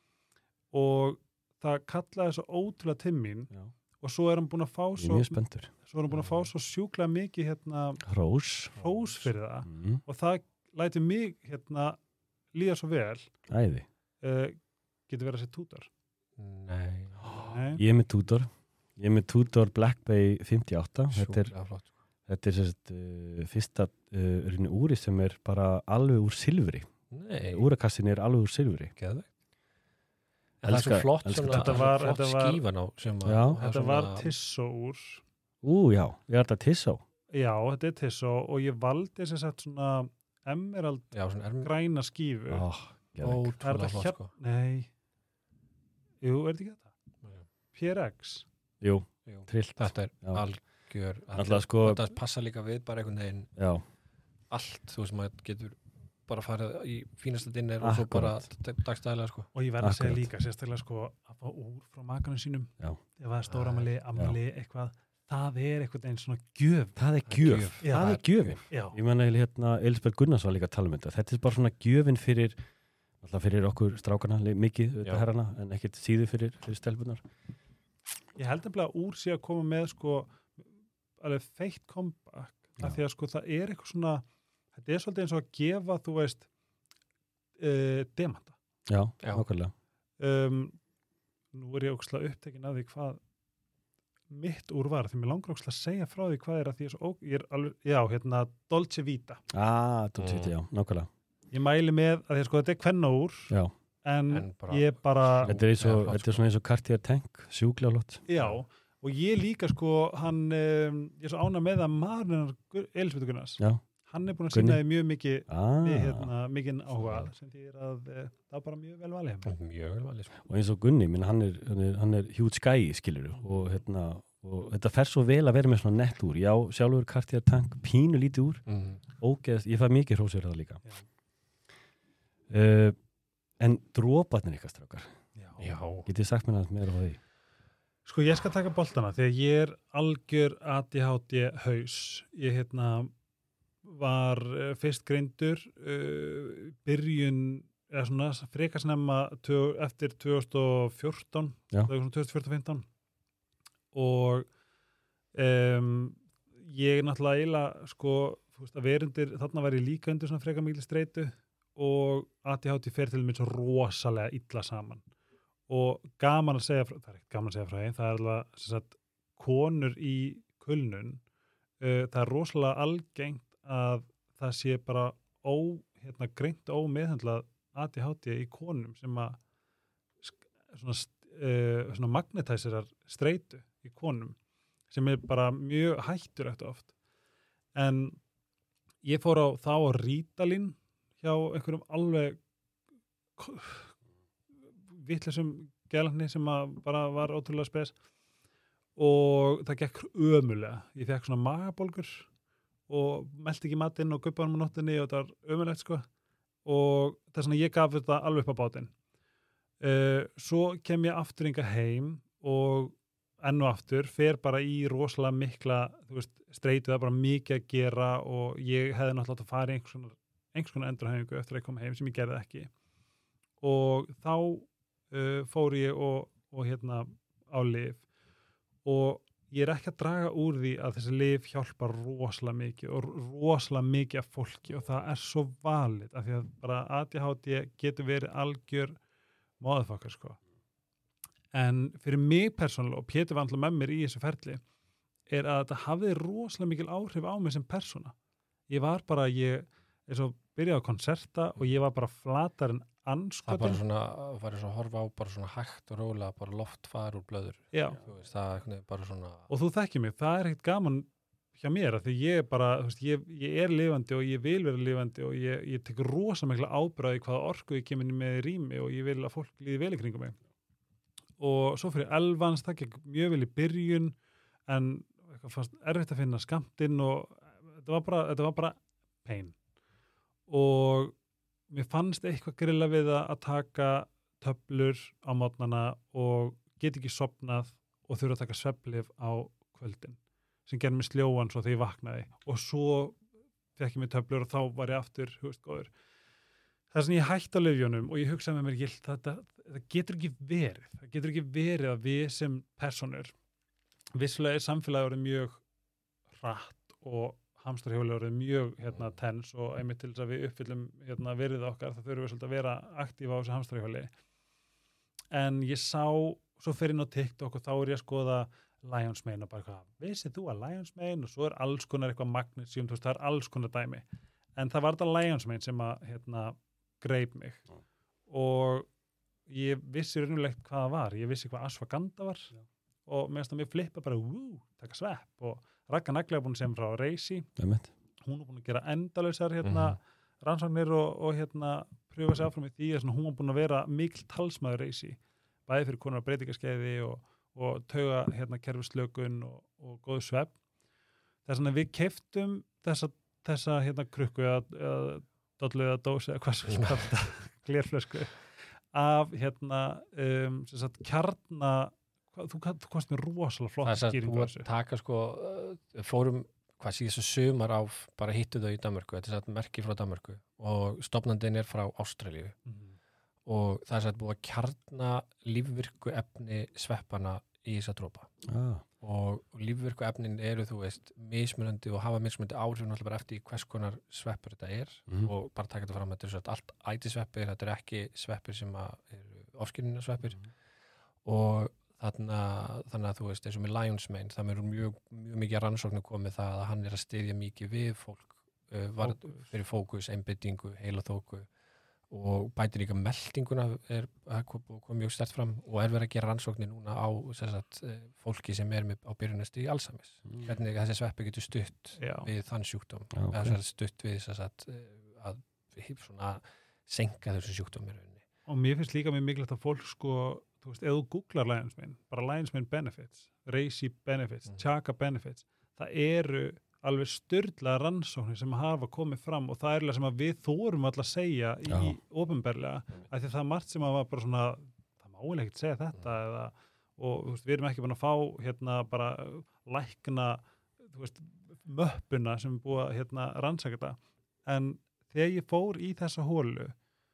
Speaker 1: og það kallaði svo ótrúlega til mín Já. Og svo er hann búin að fá svo,
Speaker 3: mjög spenntur.
Speaker 1: Svo er hann búin að fá svo sjúklega mikið hérna,
Speaker 3: hrós,
Speaker 1: hrós fyrir það
Speaker 3: mm.
Speaker 1: og það læti mig hérna líða svo vel.
Speaker 3: Æði.
Speaker 1: Uh, getur verið að segja Tudor?
Speaker 2: Nei.
Speaker 1: Nei.
Speaker 3: Ég er með Tudor. Ég er með Tudor Black Bay fimmtíu og átta. Þetta er,
Speaker 2: flott.
Speaker 3: Þetta er sérst, uh, fyrsta uh, úri sem er bara alveg úr silfri.
Speaker 2: Nei.
Speaker 3: Úrakassin er alveg úr silfri.
Speaker 2: Geðveikt. Það er svo flott, svona,
Speaker 1: þetta var,
Speaker 2: flott
Speaker 1: þetta var,
Speaker 2: skífan á. Sem
Speaker 3: já,
Speaker 1: þetta
Speaker 2: svona...
Speaker 1: var Tissó úr.
Speaker 3: Ú, já, ég er þetta Tissó.
Speaker 1: já, þetta er Tissot og ég valdi þess að svona emerald
Speaker 2: Já, svona erm
Speaker 1: græna skífu.
Speaker 3: oh,
Speaker 1: Það er
Speaker 2: ótrúlega
Speaker 1: þetta
Speaker 2: flott,
Speaker 1: hér,
Speaker 2: sko.
Speaker 1: nei, jú, er þetta ekki þetta?
Speaker 2: Já.
Speaker 1: P R X.
Speaker 3: jú,
Speaker 2: Jú.
Speaker 3: trillt
Speaker 2: Þetta er
Speaker 3: Já.
Speaker 2: algjör
Speaker 3: alltaf sko,
Speaker 2: Þetta passa líka við bara einhvern veginn
Speaker 3: já,
Speaker 2: allt, þú veist, maður getur bara farið í fínasta dinner og svo bara
Speaker 3: Akkurat.
Speaker 2: dagstæðilega, sko.
Speaker 1: Og ég verð að segja
Speaker 3: Akkurat.
Speaker 1: líka, sérstaklega sko að fá úr frá makanum sínum,
Speaker 3: Já.
Speaker 1: ef það er stóramæli, ammæli, eitthvað, það er eitthvað einn svona gjöf.
Speaker 3: það er gjöf,
Speaker 2: gjöf.
Speaker 1: Já,
Speaker 3: það er gjöfin
Speaker 1: Já,
Speaker 3: ég menna hérna, Elisabeth Gunnars var líka að tala um þetta þetta er bara svona gjöfin fyrir alltaf fyrir okkur strákana li- mikið,
Speaker 2: Já.
Speaker 3: þetta herrana en ekkert síður fyrir, fyrir stelpunar
Speaker 1: ég held nefnilega að úr sé að koma með sko alveg feitt comeback,
Speaker 3: Já.
Speaker 1: af því að sko það er eitthvað svona, þetta er svolítið eins og að gefa, þú veist, uh, demanta.
Speaker 3: já,
Speaker 2: Já.
Speaker 3: nákvæmlega
Speaker 1: Um, nú er ég ókslega upptekin af því hvað mitt úr var, því mér langar ókslega að segja frá því hvað er að því ég er svo, ó, ég er alveg, já, hérna, Dolce Vita.
Speaker 3: ah, mm.
Speaker 2: Mm.
Speaker 3: já, nákvæmlega
Speaker 1: Ég mæli með að því að sko þetta er kvenna úr,
Speaker 3: já.
Speaker 1: en,
Speaker 2: En bara-
Speaker 1: ég bara,
Speaker 3: þetta er, eins og,
Speaker 2: Já, flott,
Speaker 3: þetta er svona eins og Cartier Tank sjúklega flott
Speaker 1: já, og ég líka sko, hann, um, ég er svo ána með að maðurinn Elisabeth Gunnars,
Speaker 3: já,
Speaker 1: hann er búin að
Speaker 3: Gunni.
Speaker 1: sína því mjög mikið
Speaker 3: ah.
Speaker 1: við hérna, mikið áhuga sem því að uh, það var bara mjög vel valið hjá mér.
Speaker 2: Mjög vel valið, sko.
Speaker 3: og eins og Gunni, minn, hann er, hann er, hann er huge guy, skilur og, hérna, og þetta fer svo vel að vera með svona nett úr já, sjálfur Cartier Tank, pínu lítið úr
Speaker 2: Mm.
Speaker 3: ógeðst, ég fæ mikið hrósir það líka
Speaker 1: Já.
Speaker 3: uh, en dróparnir ykkar strákar
Speaker 2: Já.
Speaker 3: getið þið sagt mér aðeins meira á því
Speaker 1: Sko ég skal taka boltana því að ég er algjör A D H D haus. Ég hérna var uh, fyrst greindur uh, byrjun eða svona frekar snemma tö, eftir tvö þúsund og fjórtán
Speaker 3: Já.
Speaker 1: tvö þúsund og fjórtán til fimmtán og um, ég náttúrulega eiginlega sko þú veist að vera undir, þarna var ég líka undir svona frekar mikil streitu og A D H D fer til mér svo rosalega illa saman og gaman að segja frá, það er ekkert gaman að segja frá því, það er alveg sem sagt, konur í kulnun, uh, það er rosalega algengt að það sé bara ó, hérna, greint ómeðhandlað A D H D í konum sem að sk- svona, uh, svona magnetæsirar streitu í konum sem er bara mjög hættulegt oft en ég fór á þá á Rítalín hjá einhverjum alveg vitleysum gælandi sem að bara var ótrúlega spes og það gekk ömulega. Ég fekk svona magabólgur og melti ekki matinn og guppaðum á nóttinni og það var ömulegt sko og það er svona ég gaf þetta alveg upp á bátinn. Uh, svo kem ég aftur inga heim og enn og aftur fer bara í rosalega mikla þú veist, streitu, það er bara mikið að gera og ég hefði náttúrulega átt að fara í einhvers konar, einhvers konar endurhæfingu eftir að ég kom heim sem ég gerði ekki og þá uh, fór ég og, og hérna á lyf og ég er ekki að draga úr því að þessi lyf hjálpa rosalega mikið og rosalega mikið af fólki og það er svo valið af því að bara A D H D getur verið algjör motherfucker sko. En fyrir mig persónulega og Pétur var alltaf með mér í þessu ferli er að þetta hafði rosalega mikil áhrif á mig sem persóna. Ég var bara, ég er svo byrjaði á konserta og ég var bara flatar en
Speaker 2: Það er bara
Speaker 1: anskotin.
Speaker 2: svona, það er svo að horfa á bara svona hægt og rólega, bara loft fara úr blöður.
Speaker 1: Já.
Speaker 2: Þú veist, það er einhvern veginn bara svona...
Speaker 1: Og þú þekkir mig, það er ekkert gaman hjá mér að því ég bara, þú veist, ég, ég er lifandi og ég vil vera lifandi og ég, ég tek rosa mikla ábyrgð í hvaða orku ég kemur með í rými og ég vil að fólk líði vel í kringum mig. Og svo fyrir elvans, það gekk mjög vel í byrjun en eitthvað fannst erfitt að finna skammtinn og þetta var bara, þetta var bara pain. Og mér fannst eitthvað grilla við það að taka töflur á mótnana og get ekki sofnað og þurfa að taka svefnlyf á kvöldin sem gerði mig sljóan svo þegar ég vaknaði og svo fekk ég mig töflur og þá var ég aftur hugst góður. Það er sem ég hætti á lyfjunum og ég hugsaði með mér ég, þetta, þetta getur ekki verið það getur ekki verið að við sem personur vissulega er samfélagi orðið mjög hratt og hamsturhjóli orðið mjög hérna, tens og einmitt til þess að við uppfyllum hérna, verið okkar, það þurfum við svolítið að vera aktífa á þessu hamsturhjóli. En ég sá, svo fer inn á TikTok og þá er ég að skoða Lions Mane og bara hvað, veist þú að Lions Mane og svo er alls konar eitthvað magnesium, þú veist, það er alls konar dæmi. En það var þetta Lions Mane sem að hérna, greip mig og ég vissi raunulegt hvað það var, ég vissi hvað ashwagandha var. Já. og mér finnst að mér flippa bara, wú, taka svepp og Ragga Nagli er búin að segja frá Reysi,
Speaker 3: Einmitt.
Speaker 1: hún er búin að gera endalausar hérna,
Speaker 2: Mhm.
Speaker 1: rannsóknir og, og hérna pröfa sig áfram í því að svona, hún er búin að vera mikil talsmaður Reysi, bæði fyrir konar breytingaskeiði og, og tauga hérna kerfislökun og, og góðu svepp. Þess vegna við keyptum þessa, þessa hérna krukku eða, eða dollu eða dósi eða hvað sem við þetta, glerflösku af hérna um, sem sagt kjarna hvað, þú, þú komst með rosalega
Speaker 2: Það
Speaker 1: flott
Speaker 2: er satt
Speaker 1: skýringu á
Speaker 2: búið
Speaker 1: þessu.
Speaker 2: að taka sko, uh, fórum hvað síðan sumar á, bara hittu þau í Danmörku, þetta er satt merki frá Danmörku og stofnandinn er frá Ástralíu
Speaker 1: Mhm.
Speaker 2: og það er satt búið að kjarna lífvirku efni sveppana í þessa dropa
Speaker 3: Ah,
Speaker 2: og, og lífvirku efnin eru, þú veist, mismunandi og hafa mismunandi áhrif náttúrulega bara eftir hvers konar sveppur þetta er
Speaker 3: mhm.
Speaker 2: og bara taka þetta fram að þetta er svo allt ætisveppir, þetta er ekki sveppir sem að eru ofskynninasveppir og þarna, þannig að þú veist, eins og með Lions Mane, það er mjög, mjög mikið rannsóknir komið það að hann er að styðja mikið við fólk, uh, var,
Speaker 1: Fókus.
Speaker 2: fyrir fókus, einbyttingu, heilaþóku og bætir líka meldinguna er, kom, kom mjög stert fram og er verið að gera rannsóknir núna á sagt, fólki sem er með, á byrjunasti í Alzheimer's,
Speaker 3: Mm.
Speaker 2: hvernig þessi sveppi getur stutt
Speaker 1: Já.
Speaker 2: við þann sjúkdóm
Speaker 3: Já, ok.
Speaker 2: eða sem sagt stutt við sagt, að svona senka þessu sjúkdóm í rauninni.
Speaker 1: Og mér finnst líka mjög mikilvægt að fólk sko, þú veist, ef þú googlar Lions Mane, bara Lions Mane benefits, Reysi benefits,
Speaker 2: Mhm.
Speaker 1: Chaka benefits, það eru alveg styrla rannsóknir sem hafa komið fram og það er alveg sem að við þórum alltaf að segja í
Speaker 3: Já.
Speaker 1: opinberlega, af því að það er margt sem að var bara svona, það má eiginlega ekkert segja þetta eða, og þú veist, við erum ekki búin að fá hérna bara lækna, þú veist, möppuna sem er búið að hérna rannsaka þetta, en þegar ég fór í þessa hólu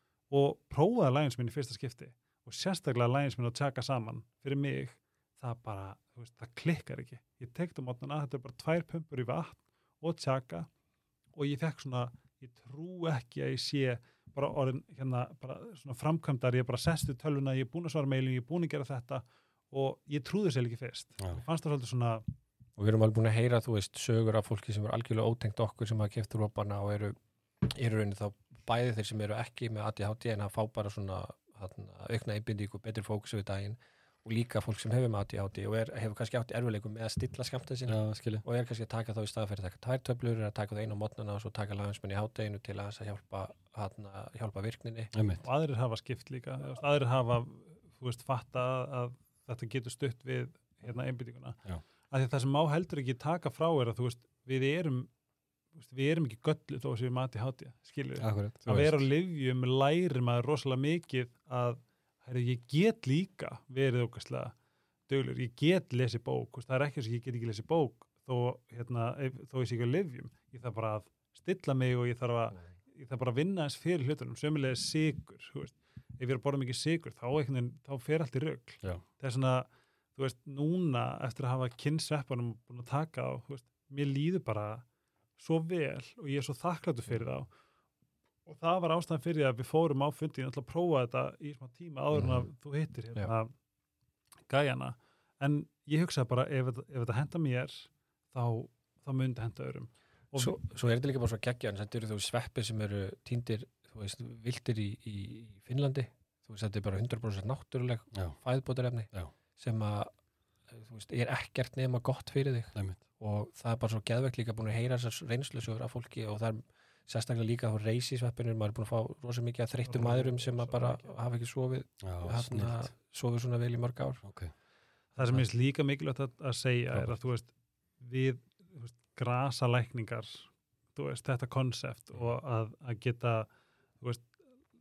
Speaker 1: og prófaði Lions Mane í fyrsta skipti og sérstaklega Lions Mane og Chaka saman fyrir mig, það bara, þú veist, það klikkar ekki. Ég tekti á mótnana, þetta er bara tvær pumpur í vatn og Chaka og ég fekk svona, ég trú ekki að ég sé bara orðin, hérna, bara svona framkvæmdar, ég bara sestu tölvuna, ég er búin að svara mailin, ég er búin að gera þetta og ég trúði sér ekki fyrst.
Speaker 3: Já.
Speaker 1: Ég fannst það svolítið svona,
Speaker 2: Og við erum alveg búin að heyra, þú veist, sögur af fólki sem eru algjörlega ótengt okkur sem hafa keypt dropana og eru í rauninni þá bæði þeir sem eru ekki með A D H D en að fá bara svona þarna, aukna einbindíku og betri fókus við daginn og líka fólk sem hefur með A D H D og er, hefur kannski átt erfiðleikum með að stilla skammtið sinni
Speaker 3: Já, skilja.
Speaker 2: og er kannski að taka þá í staða fyrir að taka tvær töflur eða taka það einu á mótnana og svo taka Lions Mane í hádeginu til að, að hjálpa, hana, hjálpa virkninni.
Speaker 3: Einmitt.
Speaker 1: og aðrir hafa skipt líka, þú veist, aðrir hafa, þú veist, fatta að þetta getur stutt við hérna einbyttinguna.
Speaker 3: Já.
Speaker 1: Af því að það sem má heldur ekki taka frá er að, þú veist, við erum, þú veist, við erum ekki göllu þó að við erum A D H D, skilur við.
Speaker 3: Akkurat.
Speaker 1: Að vera á lyfjum lærir maður rosalega mikið að, herri, ég get líka verið ógæslega döglegur, ég get lesið bók, þú veist, það er ekki þess að ég get ekki lesið bók þó, hérna, ef- þó ég sé ekki á lyfjum, ég þarf bara að stilla mig og ég þarf að, ég þarf bara að vinna þess fyrir hlutunum, sömulega sigur, þú veist, ef ég er að borða mikið sigur, þá, einhvern, þá fer allt í rugl.
Speaker 3: Já.
Speaker 1: Það er svona, þú veist, núna eftir að hafa kynnsveppanum búin að taka á, þú veist, mér líður bara svo vel og ég er svo þakkláttur fyrir þá og það var ástæðan fyrir að við fórum á fundin að prófa þetta í smá tíma áður en að þú hittir hérna gæjana, en ég hugsaði bara ef, þetta- ef þetta henda mér þá, þá myndi henda öðrum og
Speaker 2: Svo, svo er þetta líka bara svo geggja en þetta eru þú sveppir sem eru týndir, þú veist, vildir í, í Finnlandi, þú veist, þetta er bara hundrað prósent náttúruleg
Speaker 3: Já.
Speaker 2: fæðbótarefni
Speaker 3: Já.
Speaker 2: sem að, þú veist, er ekkert nema gott fyrir þig
Speaker 3: Einmitt.
Speaker 2: og það er bara svo geðvegt líka búin að heyra þessar reynslusögur af fólki og það er sérstaklega líka á reysisveppinur, maður er búin að fá rosa mikið að þreyttum maðurum sem að bara
Speaker 1: mikið.
Speaker 2: hafa ekki sofið,
Speaker 3: Já,
Speaker 2: hérna,
Speaker 3: snilt.
Speaker 2: sofið svona vel í mörg ár.
Speaker 3: Ok.
Speaker 1: það sem er líka mikilvægt að, að segja er
Speaker 3: Frábært.
Speaker 1: að þú veist, við þú veist, grasalækningar þú veist, þetta konsept og að, að geta þú veist,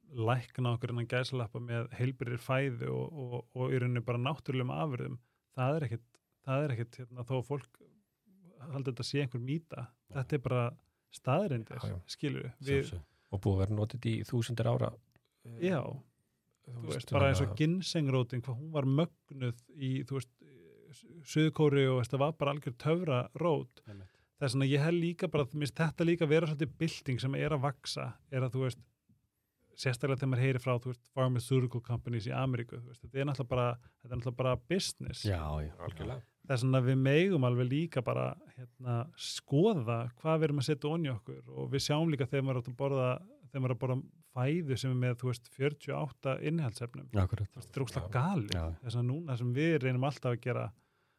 Speaker 1: lækna okkur innan gæsalappa með heilbyrðir fæðu og, og, og í rauninni bara náttúrulegum afurðum, það er ekkit það er ekkit, hérna, þó að fólk haldi þetta sé einhver mýta, þetta er bara staðrindir,
Speaker 2: Já, já.
Speaker 1: skilur við,
Speaker 3: Sjálfsög.
Speaker 2: Og búið að vera notið í þúsundir ára.
Speaker 1: já
Speaker 2: Þú
Speaker 1: þú veist, bara eins og ginsengrótin, hvað hún var mögnuð í, þú veist, Suðurkóru og veist, það var bara algjör töfra rót.
Speaker 3: Einmitt.
Speaker 1: Þess vegna ég held líka bara, mér finnst þetta líka vera svolítið bylting sem er að vaksa, er að þú veist, sérstaklega þegar maður heyri frá, þú veist, pharmaceutical companies í Ameríku, þú veist, þetta er náttúrulega bara, þetta er náttúrulega bara business.
Speaker 3: Já, já.
Speaker 2: Algjörlega.
Speaker 1: Þess vegna við megum alveg líka bara, hérna, skoða hvað við erum að setja onni okkur og við sjáum líka þegar maður er að borða, þegar maður er að borða fæðu sem er með, þú veist, fjörutíu og átta innihaldsefnum.
Speaker 3: Akkurat.
Speaker 1: Þú veist, þetta er óslega
Speaker 2: Já.
Speaker 1: galið.
Speaker 3: Já.
Speaker 1: Þess að núna sem við reynum alltaf að gera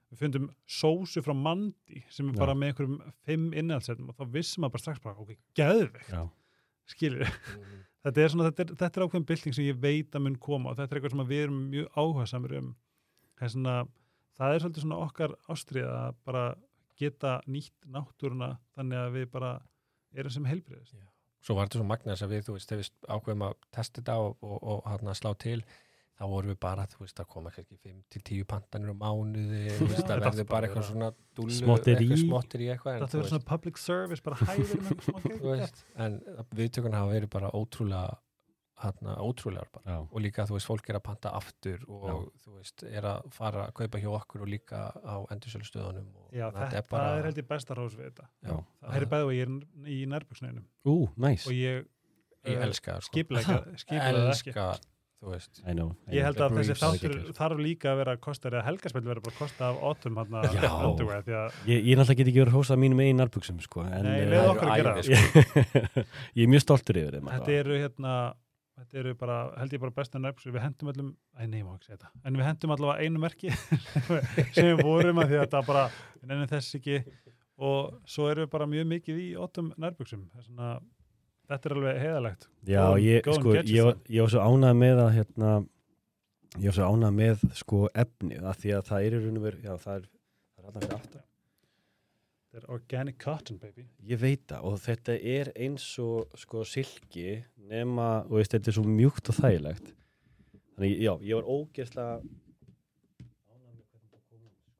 Speaker 1: við fundum sósu frá Mandi sem er
Speaker 3: Já.
Speaker 1: bara með einhverjum fimm innhaldsefnum og þá vissum maður bara strax bara, ok, geðveikt,
Speaker 3: Já.
Speaker 1: skilur þetta er svona, þetta er, þetta er ákveðin bylting sem ég veit að mun koma og þetta er eitthvað sem við erum mjög áhugasamir um það er svona, það er svolítið svona okkar ástríða að bara geta nýtt náttúruna þannig að við bara erum sem heilbrigðist.
Speaker 2: Svo var þetta svo magnaðis að við, þú veist, þegar við ákveðum að testa þetta og, og, og hérna slá til þá vorum við bara, þú veist, að koma kannski fimm til tíu pantanir á mánuði þú veist, það verður bara eitthvað svona dúllu,
Speaker 3: Smotterí.
Speaker 2: eitthvað smottir í eitthvað en,
Speaker 1: Þetta verður svona public service, bara hæður með smá
Speaker 2: þú veist, en viðtökun hafa verið bara ótrúlega hérna, ótrúlegar bara
Speaker 3: Já.
Speaker 2: og líka, þú veist, fólk er að panta aftur og
Speaker 3: Já.
Speaker 2: þú veist, er að fara að kaupa hjá okkur og líka á endursölustöðunum og
Speaker 1: Já,
Speaker 2: þetta
Speaker 1: þetta
Speaker 2: er bara
Speaker 1: er held ég besta rós við þetta.
Speaker 2: Já.
Speaker 1: Það er bæðið og ég er í nærbuxneinum
Speaker 3: Ú, næs.
Speaker 1: og ég,
Speaker 2: ég
Speaker 1: eh,
Speaker 2: elska það, sko.
Speaker 1: skipulega skipulega það ekki.
Speaker 2: elska, þú veist
Speaker 3: I know. I
Speaker 1: Ég
Speaker 3: know.
Speaker 1: held að
Speaker 2: The
Speaker 1: þessi
Speaker 2: briefs.
Speaker 1: þáttur
Speaker 3: Geggjað.
Speaker 1: þarf líka að vera kostar eða helgarspil vera bara kosta af autumn hann
Speaker 3: Já.
Speaker 1: að underwear því að
Speaker 3: Ég, ég náttúrulega get ekki verið að hósa mínum eigin nærbuxum, sko. En,
Speaker 1: Nei,
Speaker 3: eh,
Speaker 1: leið
Speaker 2: það
Speaker 1: okkur að
Speaker 2: eru
Speaker 1: gera
Speaker 2: æði,
Speaker 1: það.
Speaker 3: ég er mjög stoltur yfir þeim.
Speaker 1: Þetta eru hérna þetta eru bara, held ég bara besta nærbuxur við hendum öllum, æ nei, má ekki segja þetta en við hendum allavega einu merki sem við vorum að því að þetta bara við nefnum þess ekki og svo erum við bara mjög mikið í autumn nærbuxum svona, þetta er alveg heiðalegt
Speaker 3: Já,
Speaker 1: Go and-
Speaker 3: ég,
Speaker 1: go and
Speaker 3: sko,
Speaker 1: get
Speaker 3: ég, var-
Speaker 1: yourself.
Speaker 3: ég var svo ánægð með að, hérna, ég var svo ánægð með, sko, efnið, af því að það er í raun og veru, já, það er, það er alltaf fyrir aftan.
Speaker 1: þetta er organic cotton baby
Speaker 3: Ég veit það og þetta er eins og sko silki nema, og veist, þetta er svo mjúkt og þægilegt þannig, já, ég var ógeðslega ánægður með hvernig það kom út,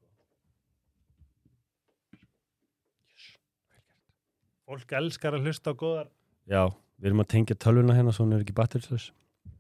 Speaker 3: sko.
Speaker 1: fólk elskar að hlusta á góðar
Speaker 3: Já, við erum að tengja tölvuna hérna svo hún er ekki batterislaus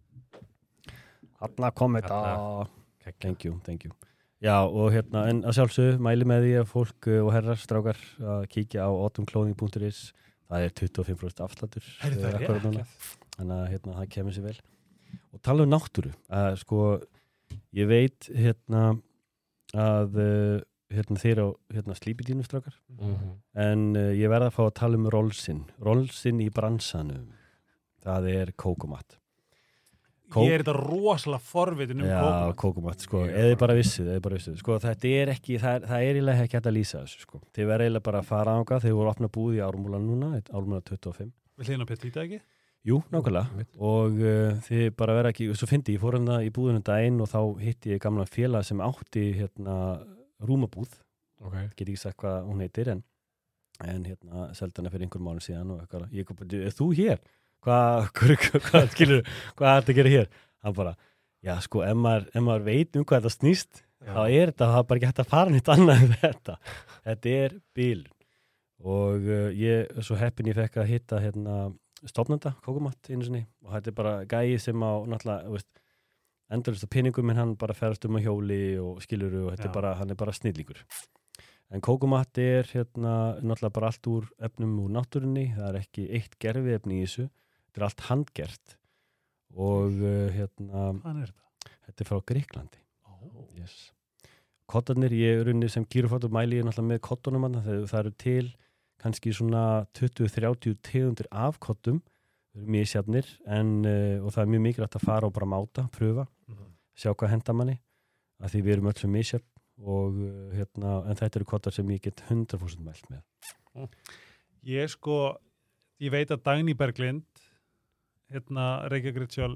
Speaker 3: Hanna kom þetta Thank you, thank you Já, og hérna, en að sjálfsögðu mæli með því að fólk uh, og herrar, strákar að kíkja á autumnclothing punktur is það er tuttugu og fimm prósent afsláttur
Speaker 1: Heyrðu, það er
Speaker 3: eh, akkúrat núna. Þannig að hérna, það kemur sér vel og tala um náttúru að sko, ég veit hérna að uh, hérna þeir á hérna slípidínu strákar
Speaker 2: mm-hmm.
Speaker 3: en uh, ég verð að fá að tala um rollsinn rollsinn í bransanum það er kókomat Kók-
Speaker 1: ég er þetta rosalega forvitin um
Speaker 3: Já,
Speaker 1: kókomat
Speaker 3: kókomat, sko,
Speaker 2: Já.
Speaker 3: eða bara vissuð, eða bara vissuð, sko, þetta er ekki, það er, það er eiginlega ekki hægt að lýsa þessu, sko, þið verður eiginlega bara að fara ánga, þeir voru opna búð í Ármúla núna, Ármúla tuttugu og fimm,
Speaker 1: við hlýðum að Petita ekki
Speaker 3: jú, nákvæmlega, og uh, þið bara verða ekki, svo fyndi, ég fór hérna í búðunum daginn og þá hitti ég gamla félag sem átti, hérna, rúmabúð,
Speaker 2: okay.
Speaker 3: get ekki sagt hvað hún heitir, en, en hérna, seldana fyrir einhver mánu síðan og eitthvað, ég kom bara, er þú hér? Hvað, hvað, hvað, skilur, hvað er þetta að gera hér? Hann bara, já sko, ef maður, ef maður veit um hvað þetta snýst,
Speaker 2: Já.
Speaker 3: þá er þetta, það er bara ekki hægt að fara nýtt annað en þetta. Þetta er bílun. Og uh, ég er svo heppin ég fekk að hitta hérna stofnanda, kókomat einu sinni, og þetta er bara gæi sem á, náttúrulega, þú veist, endurist á peningum, en hann bara ferast um á hjóli og skiluru og þetta
Speaker 1: Já.
Speaker 3: er bara, hann er bara snillíkur. En kókomat er hérna náttúrulega bara allt úr efnum úr náttúrunni, það er ekki eitt gerfi efni í þessu, þetta er allt handgert og uh, hérna,
Speaker 1: hvað er þetta?
Speaker 3: þetta er frá Gríklandi.
Speaker 1: Oh.
Speaker 3: Yes. Kottarnir, ég er unni sem kýrufóttur mæli ég náttúrulega með kottunum hann, það, það eru til kannski svona tuttugu til þrjátíu tegundir af kottum, það eru misjafnir en, uh, og það er mjög mikilvægt að fara og bara máta, pröfa,
Speaker 1: Mhm.
Speaker 3: sjá hvað henda manni, að því við erum öll sem misjafn og uh, hérna, en þetta eru kottar sem ég get hundrað prósent mælt með.
Speaker 1: Ég sko, ég veit að Dagný Berglind, hérna Reykjavík Ritual,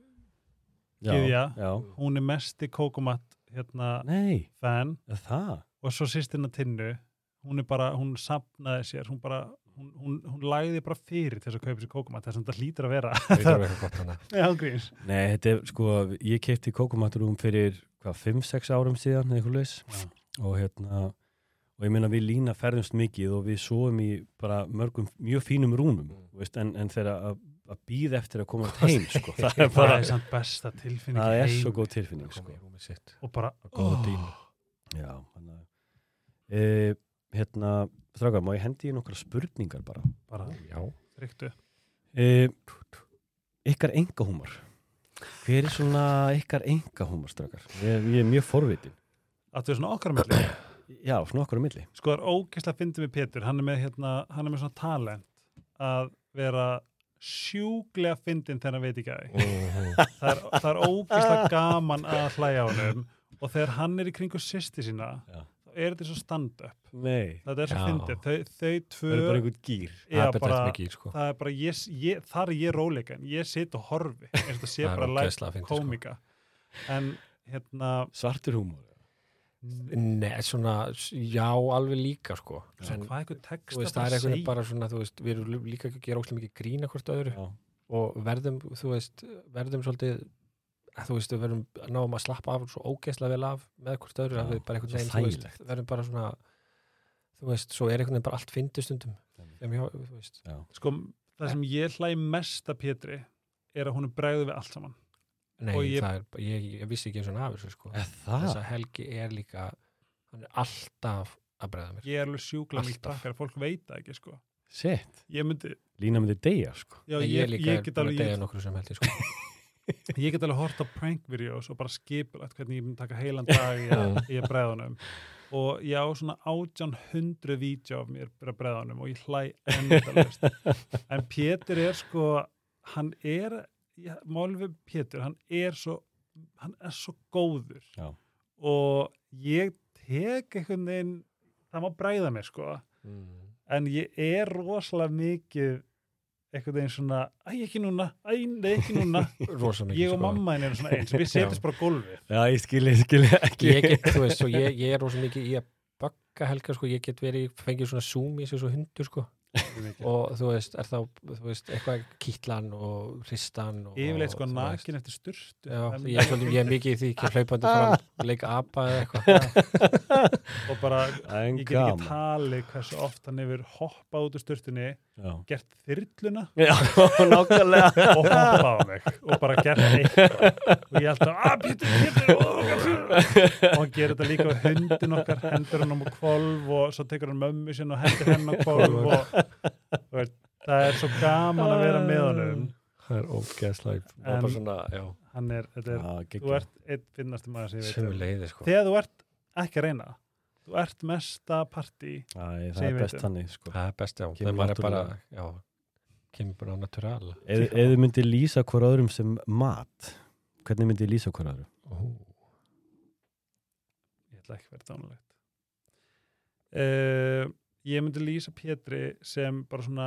Speaker 1: Gyðja.
Speaker 3: Já,
Speaker 1: hún er mesti kókomat hérna
Speaker 3: nei,
Speaker 1: fan
Speaker 3: er það?
Speaker 1: og svo sýstina Tinnu, hún er bara, hún safnaði sér, hún bara, hún, hún, hún lagði bara fyrir til þess að kaupa sér kókomat, þess að þetta hlýtur að vera.
Speaker 2: Það er eitthvað gott hana.
Speaker 1: Já, gríns.
Speaker 3: Nei, þetta er sko, ég keypti kókomatrúm fyrir hvað, fimm sex árum síðan eða eitthvað laus
Speaker 1: Já.
Speaker 3: og hérna, og ég meina við lína ferðumst mikið og við svoum í bara mörgum mjög fínum rúmum,
Speaker 2: Mm.
Speaker 3: veist, en, en þegar að, að býða eftir að koma heim, sko, það er
Speaker 1: Það
Speaker 3: bara,
Speaker 1: er samt besta tilfinning
Speaker 3: það er
Speaker 1: heim.
Speaker 3: svo góð tilfinning,
Speaker 2: Kom
Speaker 3: sko.
Speaker 2: í rúmið sitt.
Speaker 1: Og bara,
Speaker 2: góða
Speaker 1: oh,
Speaker 2: dýnu.
Speaker 3: Já, þannig að, e, hérna, strákar, má ég hendi í nokkra spurningar bara?
Speaker 1: bara,
Speaker 2: Já.
Speaker 1: þryktu.
Speaker 3: E, ykkar engahúmor, hver er svona ykkar engahúmor, strákar? Ég, ég er mjög forvitin.
Speaker 1: Áttu við svona okkar á milli.
Speaker 3: Já, svona okkar á milli.
Speaker 1: Sko, það er ógeðslega fyndið með Pétur, hann er með hérna, hann er með svona talent að vera sjúklega fyndinn þegar hann veit ekki að því. Það er, það er ógeðslega gaman að hlæja á honum og þegar hann er í kringu systir sína,
Speaker 3: Já.
Speaker 1: þá er þetta svo stand-up
Speaker 3: Nei,
Speaker 1: þetta er svo
Speaker 2: Já.
Speaker 1: fyndið, þau, þau tvö
Speaker 3: það er bara einhvern gýr.
Speaker 1: já,
Speaker 2: það er
Speaker 1: bara,
Speaker 2: bara mikið, sko.
Speaker 1: það er bara ég, ég, þar er ég róleika en ég sit og horfi eins og þetta sé
Speaker 2: Það er
Speaker 1: bara live
Speaker 2: ógeðslega fyndið, sko.
Speaker 1: komika en hérna
Speaker 3: Svartur húmor.
Speaker 2: Nei, svona, já, alveg líka, sko.
Speaker 1: svo
Speaker 2: En,
Speaker 1: hvað eitthvað text
Speaker 2: þú veist, það er einhvern bara svona, þú veist, við erum líka ekki að gera óslega mikið grína hvort öðru
Speaker 3: Já.
Speaker 2: og verðum, þú veist, verðum svolítið, þú veist, við verðum náum að slappa af svo ógeðslega vel af með hvort öðru,
Speaker 3: Já,
Speaker 2: að við bara einhvern
Speaker 3: svo
Speaker 2: veginn, þú veist,
Speaker 3: þægilegt.
Speaker 2: verðum bara svona, þú veist, svo er einhvern veginn bara allt fyndið stundum, þeim hjá, þú veist.
Speaker 3: Já.
Speaker 1: sko, það sem ég hlæ mest að Pétri er að hún er bregðu við allt saman
Speaker 2: Nei,
Speaker 1: Og ég-
Speaker 2: það er, ég, ég vissi ekki eins og af þessu, sko.
Speaker 3: Er það?
Speaker 2: Þessa Helgi er líka, hann er alltaf að bregða mér.
Speaker 1: ég er alveg sjúkla mikið
Speaker 2: Alltaf.
Speaker 1: brakkar, fólk veit það ekki sko
Speaker 3: Shit.
Speaker 1: ég myndi,
Speaker 3: Lína myndi deyja, sko.
Speaker 1: já,
Speaker 2: Nei,
Speaker 1: ég,
Speaker 2: ég líka
Speaker 1: ég
Speaker 2: er
Speaker 1: get
Speaker 2: búin að
Speaker 1: alveg
Speaker 2: deyja
Speaker 1: ég,
Speaker 2: nokkru sem held ég, sko.
Speaker 1: ég get alveg hort á prank-videos og bara skipulagt hvernig ég myndi taka heilan dag í, að- í að bregðunum og ég á svona átján hundruð vídeo af mér að bregðunum og ég hlæ endalaust en Pétur er sko hann er, ja, málið við Pétur hann er svo hann er svo góður
Speaker 3: Já.
Speaker 1: og ég tek einhvern veginn það má bregða mér sko
Speaker 2: Mm.
Speaker 1: en ég er rosalega mikið einhvern veginn svona æ, ekki núna, æ, nei, ekki núna
Speaker 2: Rosa mikið,
Speaker 1: ég og
Speaker 2: sko.
Speaker 1: mamma henni eru svona eins við setjumst bara á gólfið
Speaker 3: Já, ég skilji, ég skilji ekki.
Speaker 2: Ég get, þú veist, svo ég, ég er rosa mikið í að bögga Helga, sko, ég get verið, fengið svona zoom í sig svo hundur, sko, og þú veist, er þá, þú veist, eitthvað kýtlan og hristan og
Speaker 1: yfirleitt sko
Speaker 2: þú veist.
Speaker 1: nakin eftir sturtu
Speaker 2: Já,
Speaker 1: Það er
Speaker 2: ég er, svolítið, ég er mikið í því ekki hlaupandi fram, leika apa eða eitthvað.
Speaker 1: og bara,
Speaker 3: En
Speaker 1: ég get ekki
Speaker 3: gaman.
Speaker 1: talið hversu oft hann hefur hoppað út úr sturtunni
Speaker 3: Já.
Speaker 1: gert þyrluna
Speaker 3: Já, nákvæmlega.
Speaker 1: og hoppað á mig og bara gert eitthvað og ég held að, að Pétur, Pétur og hann gerir þetta líka við hundin okkar, hendur hann á kvolf og svo tekur hann mömmu sinni og hendur henn á kvolf og þú veit, það er svo gaman að vera með honum
Speaker 2: Það er ógeðslega, það er
Speaker 1: En-
Speaker 2: bara svona, já,
Speaker 1: hann er, þetta er,
Speaker 3: Já,
Speaker 1: þú
Speaker 3: geggjað.
Speaker 1: ert einn finnasti maður sem ég veit
Speaker 2: sömu
Speaker 1: um.
Speaker 2: leiði, sko.
Speaker 1: þegar þú ert ekki að reyna þú ert mesta partí
Speaker 3: Æ, það
Speaker 1: sem ég
Speaker 3: er
Speaker 1: veit
Speaker 3: best
Speaker 1: um.
Speaker 3: þannig, sko.
Speaker 2: Það er best, já,
Speaker 3: Kemur
Speaker 2: þegar maður er bara,
Speaker 3: náttúrulega.
Speaker 2: já, kemur bara á natúral.
Speaker 3: Ef ef þið myndi lýsa hver öðrum sem mat, hvernig myndi þið lýsa hver öðrum?
Speaker 2: Ó,
Speaker 1: ég ætla ekki að vera dánulegt uh, ég myndi lýsa Pétri sem bara svona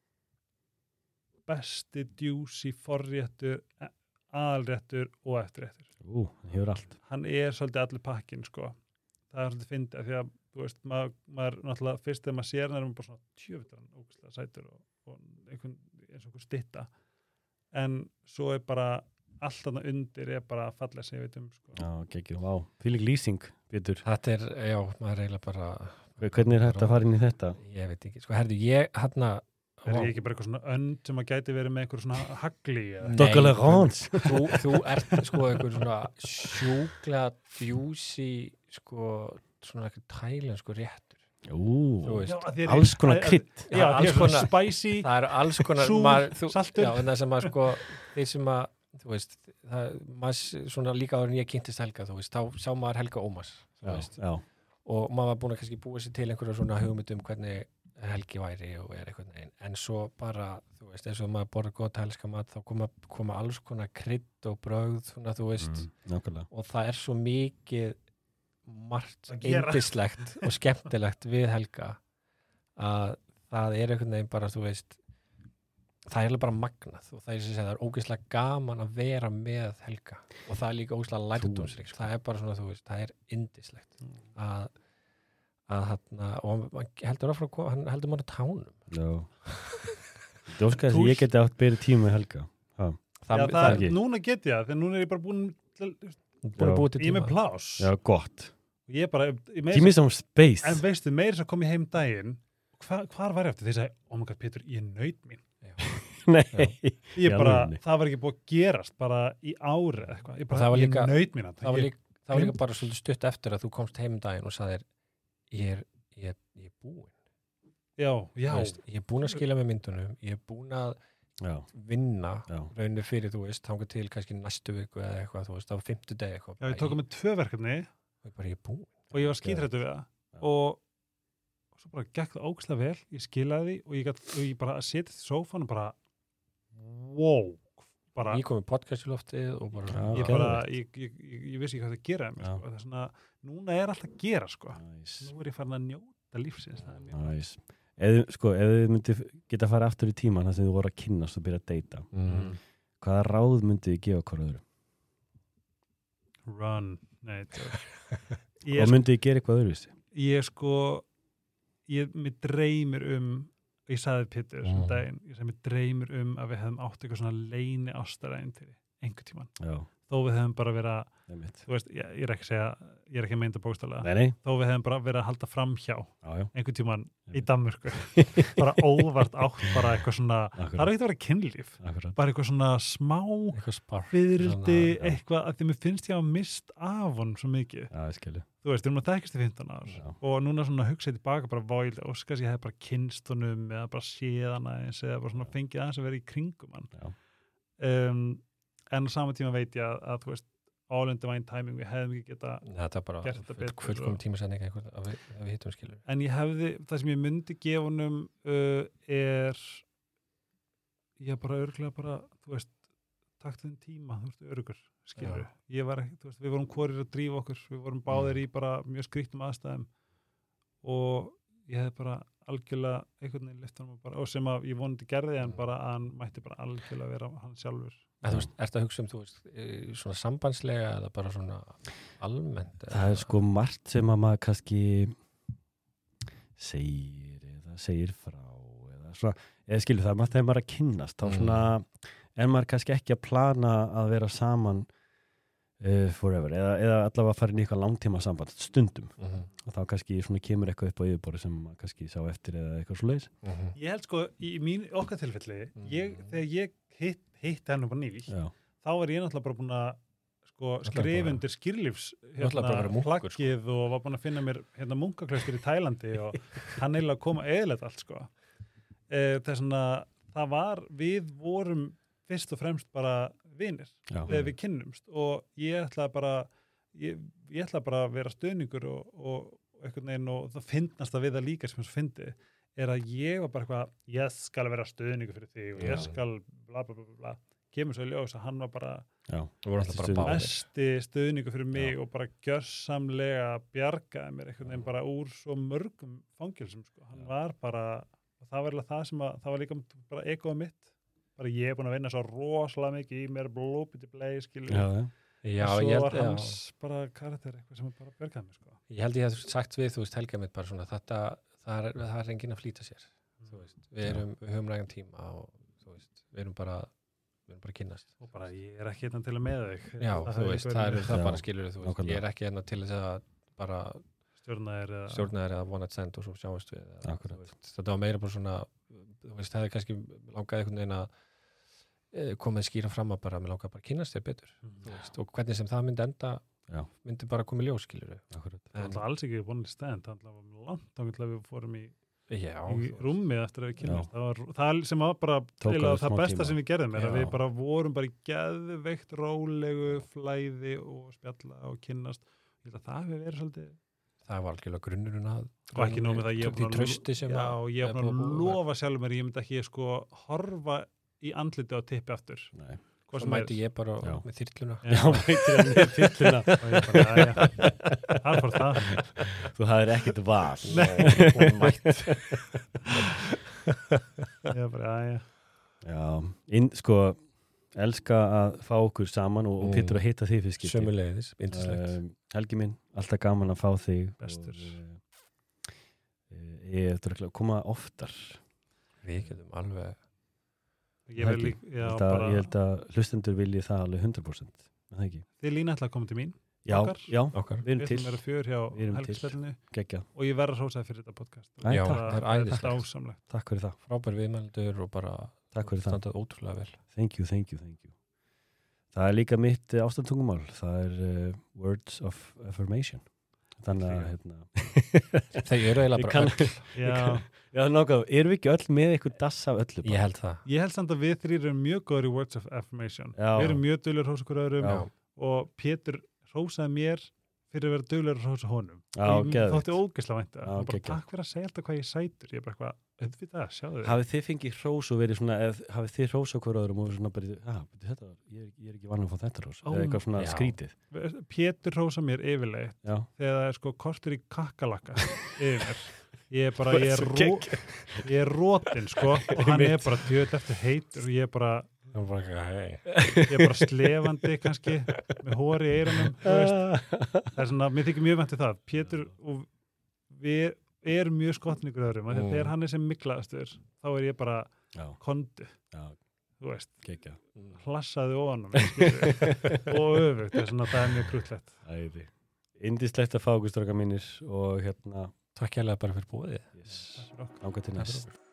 Speaker 1: besti djúsi forréttur aðalréttur og eftirréttur
Speaker 3: Ú, hann hefur allt.
Speaker 1: hann er svolítið allir pakkin sko það er svolítið fyndið af því að þú veist, maður, maður náttúrulega fyrst þegar maður sér hann er maður bara svona tjöfutan ógæslega sætur og, og einhvern, eins og einhver stytta en svo er bara allt þarna undir er bara að falla sem ég veit um sko.
Speaker 3: Já, geggjum, vá. Fylg lýsing, Pétur.
Speaker 2: þetta er, já, maður er eiginlega bara,
Speaker 3: Hvernig er þetta að fara inn í þetta?
Speaker 2: ég veit ekki, sko, herðu, ég, hérna,
Speaker 1: er ég ekki bara eitthvað svona önd sem að gæti verið með einhver svona hagli eða?
Speaker 2: Nei,
Speaker 3: Dokkalegans.
Speaker 2: þú, þú ert sko einhver svona sjúklega djúsi sko svona eitthvað tælensku réttur
Speaker 3: Ú,
Speaker 2: þú veist,
Speaker 1: Já, að þér er-
Speaker 3: alls konar
Speaker 1: að- að-
Speaker 3: krydd.
Speaker 1: Já, því
Speaker 2: Alls
Speaker 1: er svona
Speaker 2: konar-
Speaker 1: spicy
Speaker 2: það er alls konar
Speaker 1: Súr,
Speaker 2: maður, þú,
Speaker 1: saltur.
Speaker 2: já, en það sem að sko þeir sem að, þú veist það, maður s- svona líka áður en ég kynntist Helga þú veist, þá sá maður Helga Ómars þú
Speaker 3: Já,
Speaker 2: veist,
Speaker 3: já.
Speaker 2: og maður var búin að kannski búa sér til einhverja svona hugmyndum hvernig Helgi væri og er eitthvað neginn, en svo bara, þú veist, eins og maður borður góð tælska mat, þá koma, koma alls konar krydd og brögð, svona, þú veist
Speaker 3: Mm, nákvæmlega.
Speaker 2: og það er svo mikið margt
Speaker 1: Að gera.
Speaker 2: yndislegt og skemmtilegt við Helga að það er einhvern veginn bara, þú veist það er eiginlega bara magnað og það er, sem segja, það er ógeðslega gaman að vera með Helga og það er líka ógeðslega lærdómsríkt, það er bara svona, þú veist, það er yndislegt að að hann, og hann heldur áfram að koma, hann heldur maður á tánum
Speaker 3: Já. Þú óskaði þess að ég geti átt beri tíma með Helga. Ha.
Speaker 1: Já,
Speaker 2: það,
Speaker 1: það,
Speaker 2: það,
Speaker 3: ekki.
Speaker 1: núna get ég það, þegar núna er ég bara búin til,
Speaker 2: búin að
Speaker 3: Já.
Speaker 2: búið til
Speaker 1: ég er
Speaker 2: tíma
Speaker 1: með plás
Speaker 3: Já, gott.
Speaker 1: ég er bara, ég meira
Speaker 3: Give me some space.
Speaker 1: en veistu, meira sem kom ég heim daginn hva, hvar var ég eftir, þeir sagði, oh my god Pétur, ég naut mín
Speaker 3: Nei.
Speaker 1: ég
Speaker 3: Í
Speaker 1: bara,
Speaker 3: alvörunni?
Speaker 1: það var ekki búið að gerast bara í ári eða eitthvað, ég
Speaker 2: Og það
Speaker 1: bara,
Speaker 2: var
Speaker 1: ég
Speaker 2: líka-
Speaker 1: naut mín
Speaker 2: það var
Speaker 1: ég,
Speaker 2: líka, það var líka bara svolítið stutt eftir að þú komst heim um daginn og sagðir ég er, ég, er- ég er búinn
Speaker 1: já, já,
Speaker 2: Þú veist, ég er búinn að skila með myndunum ég er búinn að
Speaker 3: Já,
Speaker 2: vinna
Speaker 3: já.
Speaker 2: rauninu fyrir, þú veist, þangað til kannski næstu viku eða eitthvað, þú veist, á fimmtu degi eitthvað
Speaker 1: já, ég tók með tvö verkefni
Speaker 2: og ég bara, ég er búinn
Speaker 1: og ég var skítrættu við það
Speaker 3: Já.
Speaker 1: og, og svo bara gekk það ógæslega vel ég skilaði því og ég, gat, og ég bara setið í sófan og bara wow, bara,
Speaker 2: ég kom í podcast í loftið og bara
Speaker 3: Já,
Speaker 1: ég,
Speaker 3: geðveikt.
Speaker 1: bara ég, ég, ég, ég vissi ekki hvað það gera með,
Speaker 3: Já.
Speaker 1: sko. Það er svona, núna er alltaf að gera sko.
Speaker 3: Nice.
Speaker 1: Nú er ég farin að njóta lífsins, það er mjög
Speaker 3: Nice. Eð, sko, ef þið myndi geta að fara aftur í tíman þar sem þið voru að kynnast og byrja að deyta,
Speaker 2: mm.
Speaker 3: hvaða ráð myndið þið gefa hvort öðru?
Speaker 1: run, nei tjók.
Speaker 3: Og
Speaker 1: ég,
Speaker 3: myndið þið gera eitthvað öðruvísi?
Speaker 1: ég sko ég, mér dreymir um ég sagði Pétur þessum
Speaker 3: Mm.
Speaker 1: daginn, ég sagði mér dreymir um að við hefðum átt eitthvað svona leyni ástaræðin til einhver tíman,
Speaker 3: Já,
Speaker 1: þó við hefðum bara verið að,
Speaker 3: einmitt.
Speaker 1: þú veist, ég, ég er ekki að segja ég er ekki að meinta bókstaflega,
Speaker 3: Nei, nei,
Speaker 1: þó við hefðum bara verið að halda fram hjá
Speaker 3: já, já.
Speaker 1: einhver tíman í
Speaker 3: Einmitt.
Speaker 1: Danmörku bara óvart átt bara eitthvað svona það er
Speaker 3: Akkurat,
Speaker 1: ekki að vera kynlíf,
Speaker 3: akkurat.
Speaker 1: bara eitthvað svona smá
Speaker 2: eitthvað spark
Speaker 1: fyrirldi,
Speaker 2: svona, já.
Speaker 1: eitthvað að því mér finnst ég að hafa mist af honum svo mikið,
Speaker 3: Já, ég skilji.
Speaker 1: þú veist, við erum að þekkast í fimmtán ár
Speaker 3: Já.
Speaker 1: og núna svona hugsaði tilbaka bara váild, óskast ég hef bara kynst honum eða bara séð hann aðeins eða bara svona fengið aðeins að vera í kringum hann
Speaker 3: Já.
Speaker 1: um, en á sama tíma veit ég að, að þú veist, all in divine timing, við hefðum ekki geta
Speaker 2: þetta er bara
Speaker 1: Gert þetta betur
Speaker 2: fullkom
Speaker 1: og-
Speaker 2: tímasending eitthvað að við, að við hittum skilur
Speaker 1: en ég hefði, það sem ég myndi gefa honum uh, er ég bara örglega bara, þú veist taktu þinn tíma, þú veist, örgur skilur, ég var ekki, þú veist, við vorum hvorir að drífa okkur, við vorum báðir í bara mjög skrýttum aðstæðum og ég hefði bara algjörlega einhvern veginn lyft honum bara, og sem að ég vonandi gerði en bara að hann mætti bara algjörlega vera hann sjálfur.
Speaker 2: en þú veist, ertu að hugsa um, þú veist, eh, svona sambandslega eða bara svona almennt
Speaker 3: Það er sko margt sem að maður kannski segir eða segir frá eða svona, eða skilur það, maður þegar maður er að kynnast þá
Speaker 2: Mm.
Speaker 3: svona, en maður kannski ekki að plana að vera saman uh, forever, eða, eða allavega að fara inn í eitthvað langtíma samband, stundum
Speaker 2: mm -hmm.
Speaker 3: og þá kannski svona kemur eitthvað upp á yfirborði sem maður kannski sá eftir eða eitthvað svo leiðis.
Speaker 2: Mm -hmm.
Speaker 1: Ég held sko, í mín okkar tilfelli ég,
Speaker 2: Mm.
Speaker 1: þegar ég hitt, hitt hennu bara nýl,
Speaker 3: Já,
Speaker 1: þá var ég náttúrulega bara búin að sko,
Speaker 2: Náttúrulega
Speaker 1: skrifa
Speaker 2: bara-
Speaker 1: undir skýrlífs
Speaker 2: Náttúrulega bara vera munkur, sko.
Speaker 1: plaggið og var búin að finna mér hérna munkaklaustur í Tælandi og hann eiginlega kom að eðlætt allt sko. e, þess að það var, við vorum fyrst og fremst bara vinir
Speaker 3: já,
Speaker 1: þegar við kynnumst og ég ætlaði bara ég, ég ætlaði bara að vera stöðningur og, og einhvern veginn og það finnast að við það líka sem þess að fyndi er að ég var bara eitthvað, ég skal vera stöðningur fyrir þig og
Speaker 3: Já.
Speaker 1: ég skal bla bla bla bla, kemur svo í ljós að hann var bara
Speaker 3: já,
Speaker 2: Þú voru alltaf bara
Speaker 3: Stuðning.
Speaker 2: báðir.
Speaker 1: besti stöðningur fyrir mig
Speaker 3: Já.
Speaker 1: og bara gjörsamlega bjargaði mér einhvern veginn bara úr svo mörgum fangilsum sko. Hann
Speaker 3: Já.
Speaker 1: var bara, og það var alveg það sem að, það var líka bara egoð mitt, bara ég er búin að vinna svo rosalega mikið í mér blópiti blei, skilur,
Speaker 3: já, já.
Speaker 2: Já,
Speaker 1: og svo
Speaker 2: ég
Speaker 1: var
Speaker 2: held, já.
Speaker 1: hans bara karakter eitthvað sem bara bjargaði mér sko.
Speaker 2: ég held ég hef sagt við, þú veist, Helga mitt bara svona þetta, það er, það er enginn að flýta sér þú veist, við erum, við höfum rægan tíma og þú veist, við erum bara við erum bara að kynnast
Speaker 1: og bara ég er ekki hérna til að með þig
Speaker 2: Já,
Speaker 1: Það
Speaker 2: þú
Speaker 1: hefði
Speaker 2: veist,
Speaker 1: ekki
Speaker 2: það er
Speaker 1: verið
Speaker 2: það
Speaker 3: Já,
Speaker 2: bara skilur þú veist,
Speaker 3: nákvæmlega.
Speaker 2: ég er ekki hérna til þess að bara
Speaker 1: stjórna þér eða
Speaker 2: stjórna þér eða one night stand og svo sjáumst við eða,
Speaker 3: Akkurat.
Speaker 2: þú veist, þetta var meira bara svona þú veist, það er kannski langaði einhvern veginn að eh, koma að skýra fram að bara, mér langaði bara að kynnast þér betur þú veist, og hvernig sem það myndi enda
Speaker 3: Já.
Speaker 2: myndi bara koma í ljós, skilur
Speaker 3: Akkurat.
Speaker 1: það var alls ekki vonið stend, það var langt þá við fórum í
Speaker 2: já,
Speaker 1: í
Speaker 2: þú veist.
Speaker 1: rúmið eftir að við
Speaker 3: Já.
Speaker 1: kynnast það, var, það sem var bara
Speaker 3: Tók
Speaker 1: eiginlega
Speaker 3: alveg
Speaker 1: það
Speaker 3: smá
Speaker 1: besta
Speaker 3: tíma.
Speaker 1: sem við gerðum er að
Speaker 2: Já.
Speaker 1: við bara vorum bara í geðveikt rólegu flæði og spjalla og kynnast ég held að það hefur verið svolítið
Speaker 2: það var algjörlega grunnurinn að
Speaker 1: og ekki nóg með það ég
Speaker 2: því trausti sem
Speaker 1: já,
Speaker 2: að
Speaker 1: ég er
Speaker 2: er
Speaker 1: búin að
Speaker 2: búið að-
Speaker 1: lofa sjálfur mér ég myndi ekki sko horfa í andliti á tippi aftur
Speaker 3: Nei.
Speaker 1: hvað
Speaker 2: svo
Speaker 1: sem
Speaker 2: mæti
Speaker 1: er
Speaker 2: ég bara
Speaker 3: Já.
Speaker 2: með þyrluna
Speaker 3: Já, veitir að niður fyllina.
Speaker 1: og ég bara, já, það fór það
Speaker 3: Þú hafðir ekkert val.
Speaker 2: hún mætt
Speaker 1: ég bara, já, já
Speaker 3: Já, inn, sko, elska að fá okkur saman og, og
Speaker 2: Mm.
Speaker 3: Pétur að hitta þig fyrst skipti.
Speaker 2: sömuleiðis, yndislegt
Speaker 3: Um, Helgi minn, alltaf gaman að fá þig.
Speaker 1: Bestur.
Speaker 3: Og, uh, ég eftir að koma oftar.
Speaker 2: við getum alveg
Speaker 1: ég vil
Speaker 3: Helgi,
Speaker 1: líka,
Speaker 3: ég
Speaker 1: já,
Speaker 3: held að,
Speaker 1: bara
Speaker 3: ég held að hlustendur vilji það alveg hundrað prósent. Er það ekki?
Speaker 1: þið lína ætla að koma til mín
Speaker 3: Já,
Speaker 1: Okkar?
Speaker 3: já,
Speaker 2: okkar
Speaker 3: við erum
Speaker 1: við
Speaker 3: til.
Speaker 1: ætlum að vera fjör hjá
Speaker 3: Við erum til.
Speaker 1: helgspillinu
Speaker 3: Gekkja.
Speaker 1: og ég verð að hrósa þér fyrir þetta podcast
Speaker 3: Æ,
Speaker 2: Já,
Speaker 3: takk.
Speaker 2: það er
Speaker 1: þetta
Speaker 2: æðislegt.
Speaker 1: ásamlegt
Speaker 3: Takk fyrir það.
Speaker 2: frábær viðmældur og bara
Speaker 3: Takk fyrir það.
Speaker 2: standað ótrúlega vel
Speaker 3: Thank you, thank you, thank you. Það er líka mitt uh, ástandtungumál. Það er uh, words of affirmation. Þannig að, hérna...
Speaker 2: þeir eru eiginlega
Speaker 3: Ég
Speaker 2: bara
Speaker 3: kann-
Speaker 2: öll
Speaker 1: já,
Speaker 3: Já, nákvæm, erum við ekki öll með eitthvað dass af öllu?
Speaker 2: ég held það
Speaker 1: ég held samt að við þrýr erum mjög góður í words of affirmation
Speaker 3: Já.
Speaker 1: við erum mjög dölur hrósa okkur öðrum
Speaker 3: Já.
Speaker 1: og Pétur hrósaði mér fyrir að vera duglegur að hrósa honum.
Speaker 3: Já,
Speaker 1: Ég
Speaker 3: geðveikt.
Speaker 1: þótti ógeðslega vænt það.
Speaker 3: Já,
Speaker 1: Og bara
Speaker 3: geggjað.
Speaker 1: takk fyrir að segja alltaf hvað ég er sætur. Ég er bara eitthvað, auðvitað, sjáðu þig.
Speaker 3: Hafið þið fengið hrós og verið svona, eð, hafið þið hrós á hverju öðrum og verið svona bara, ah, þetta, ég, er, ég er ekki vann að fá þetta hrós,
Speaker 1: Ó,
Speaker 3: eða eitthvað svona
Speaker 2: já.
Speaker 3: skrítið.
Speaker 1: Pétur hrósa mér yfirleitt
Speaker 3: Já.
Speaker 1: þegar það er sko kortur í kakkalakka yfir mér. Ég er bara, ég er,
Speaker 3: Svo
Speaker 1: ró,
Speaker 3: geggjað.
Speaker 1: ég er rótin sko og hann er bara djöð eftir heitur og ég er bara,
Speaker 2: Það var bara eitthvað, hei.
Speaker 1: ég er bara slefandi kannski með hóri í eyrunum, þú veist. Það er svona, mér þykir mjög vænt í það. Pétur og við erum mjög skottin ykkur öðrum, mm. þegar hann er sem miklaðastur, þá er ég bara
Speaker 3: Já,
Speaker 1: kondu,
Speaker 3: já,
Speaker 1: þú veist,
Speaker 3: geggjað.
Speaker 1: hlassaði ofan á mig, skilurðu, og öfugt, það er svona, það er mjög krútlegt.
Speaker 3: Æði. Indislegt að fá okkur strákar mínir og hérna,
Speaker 2: Takk hérlega bara fyrir búið.
Speaker 3: yes,
Speaker 1: Takk fyrir okkur.
Speaker 3: ánga til næst.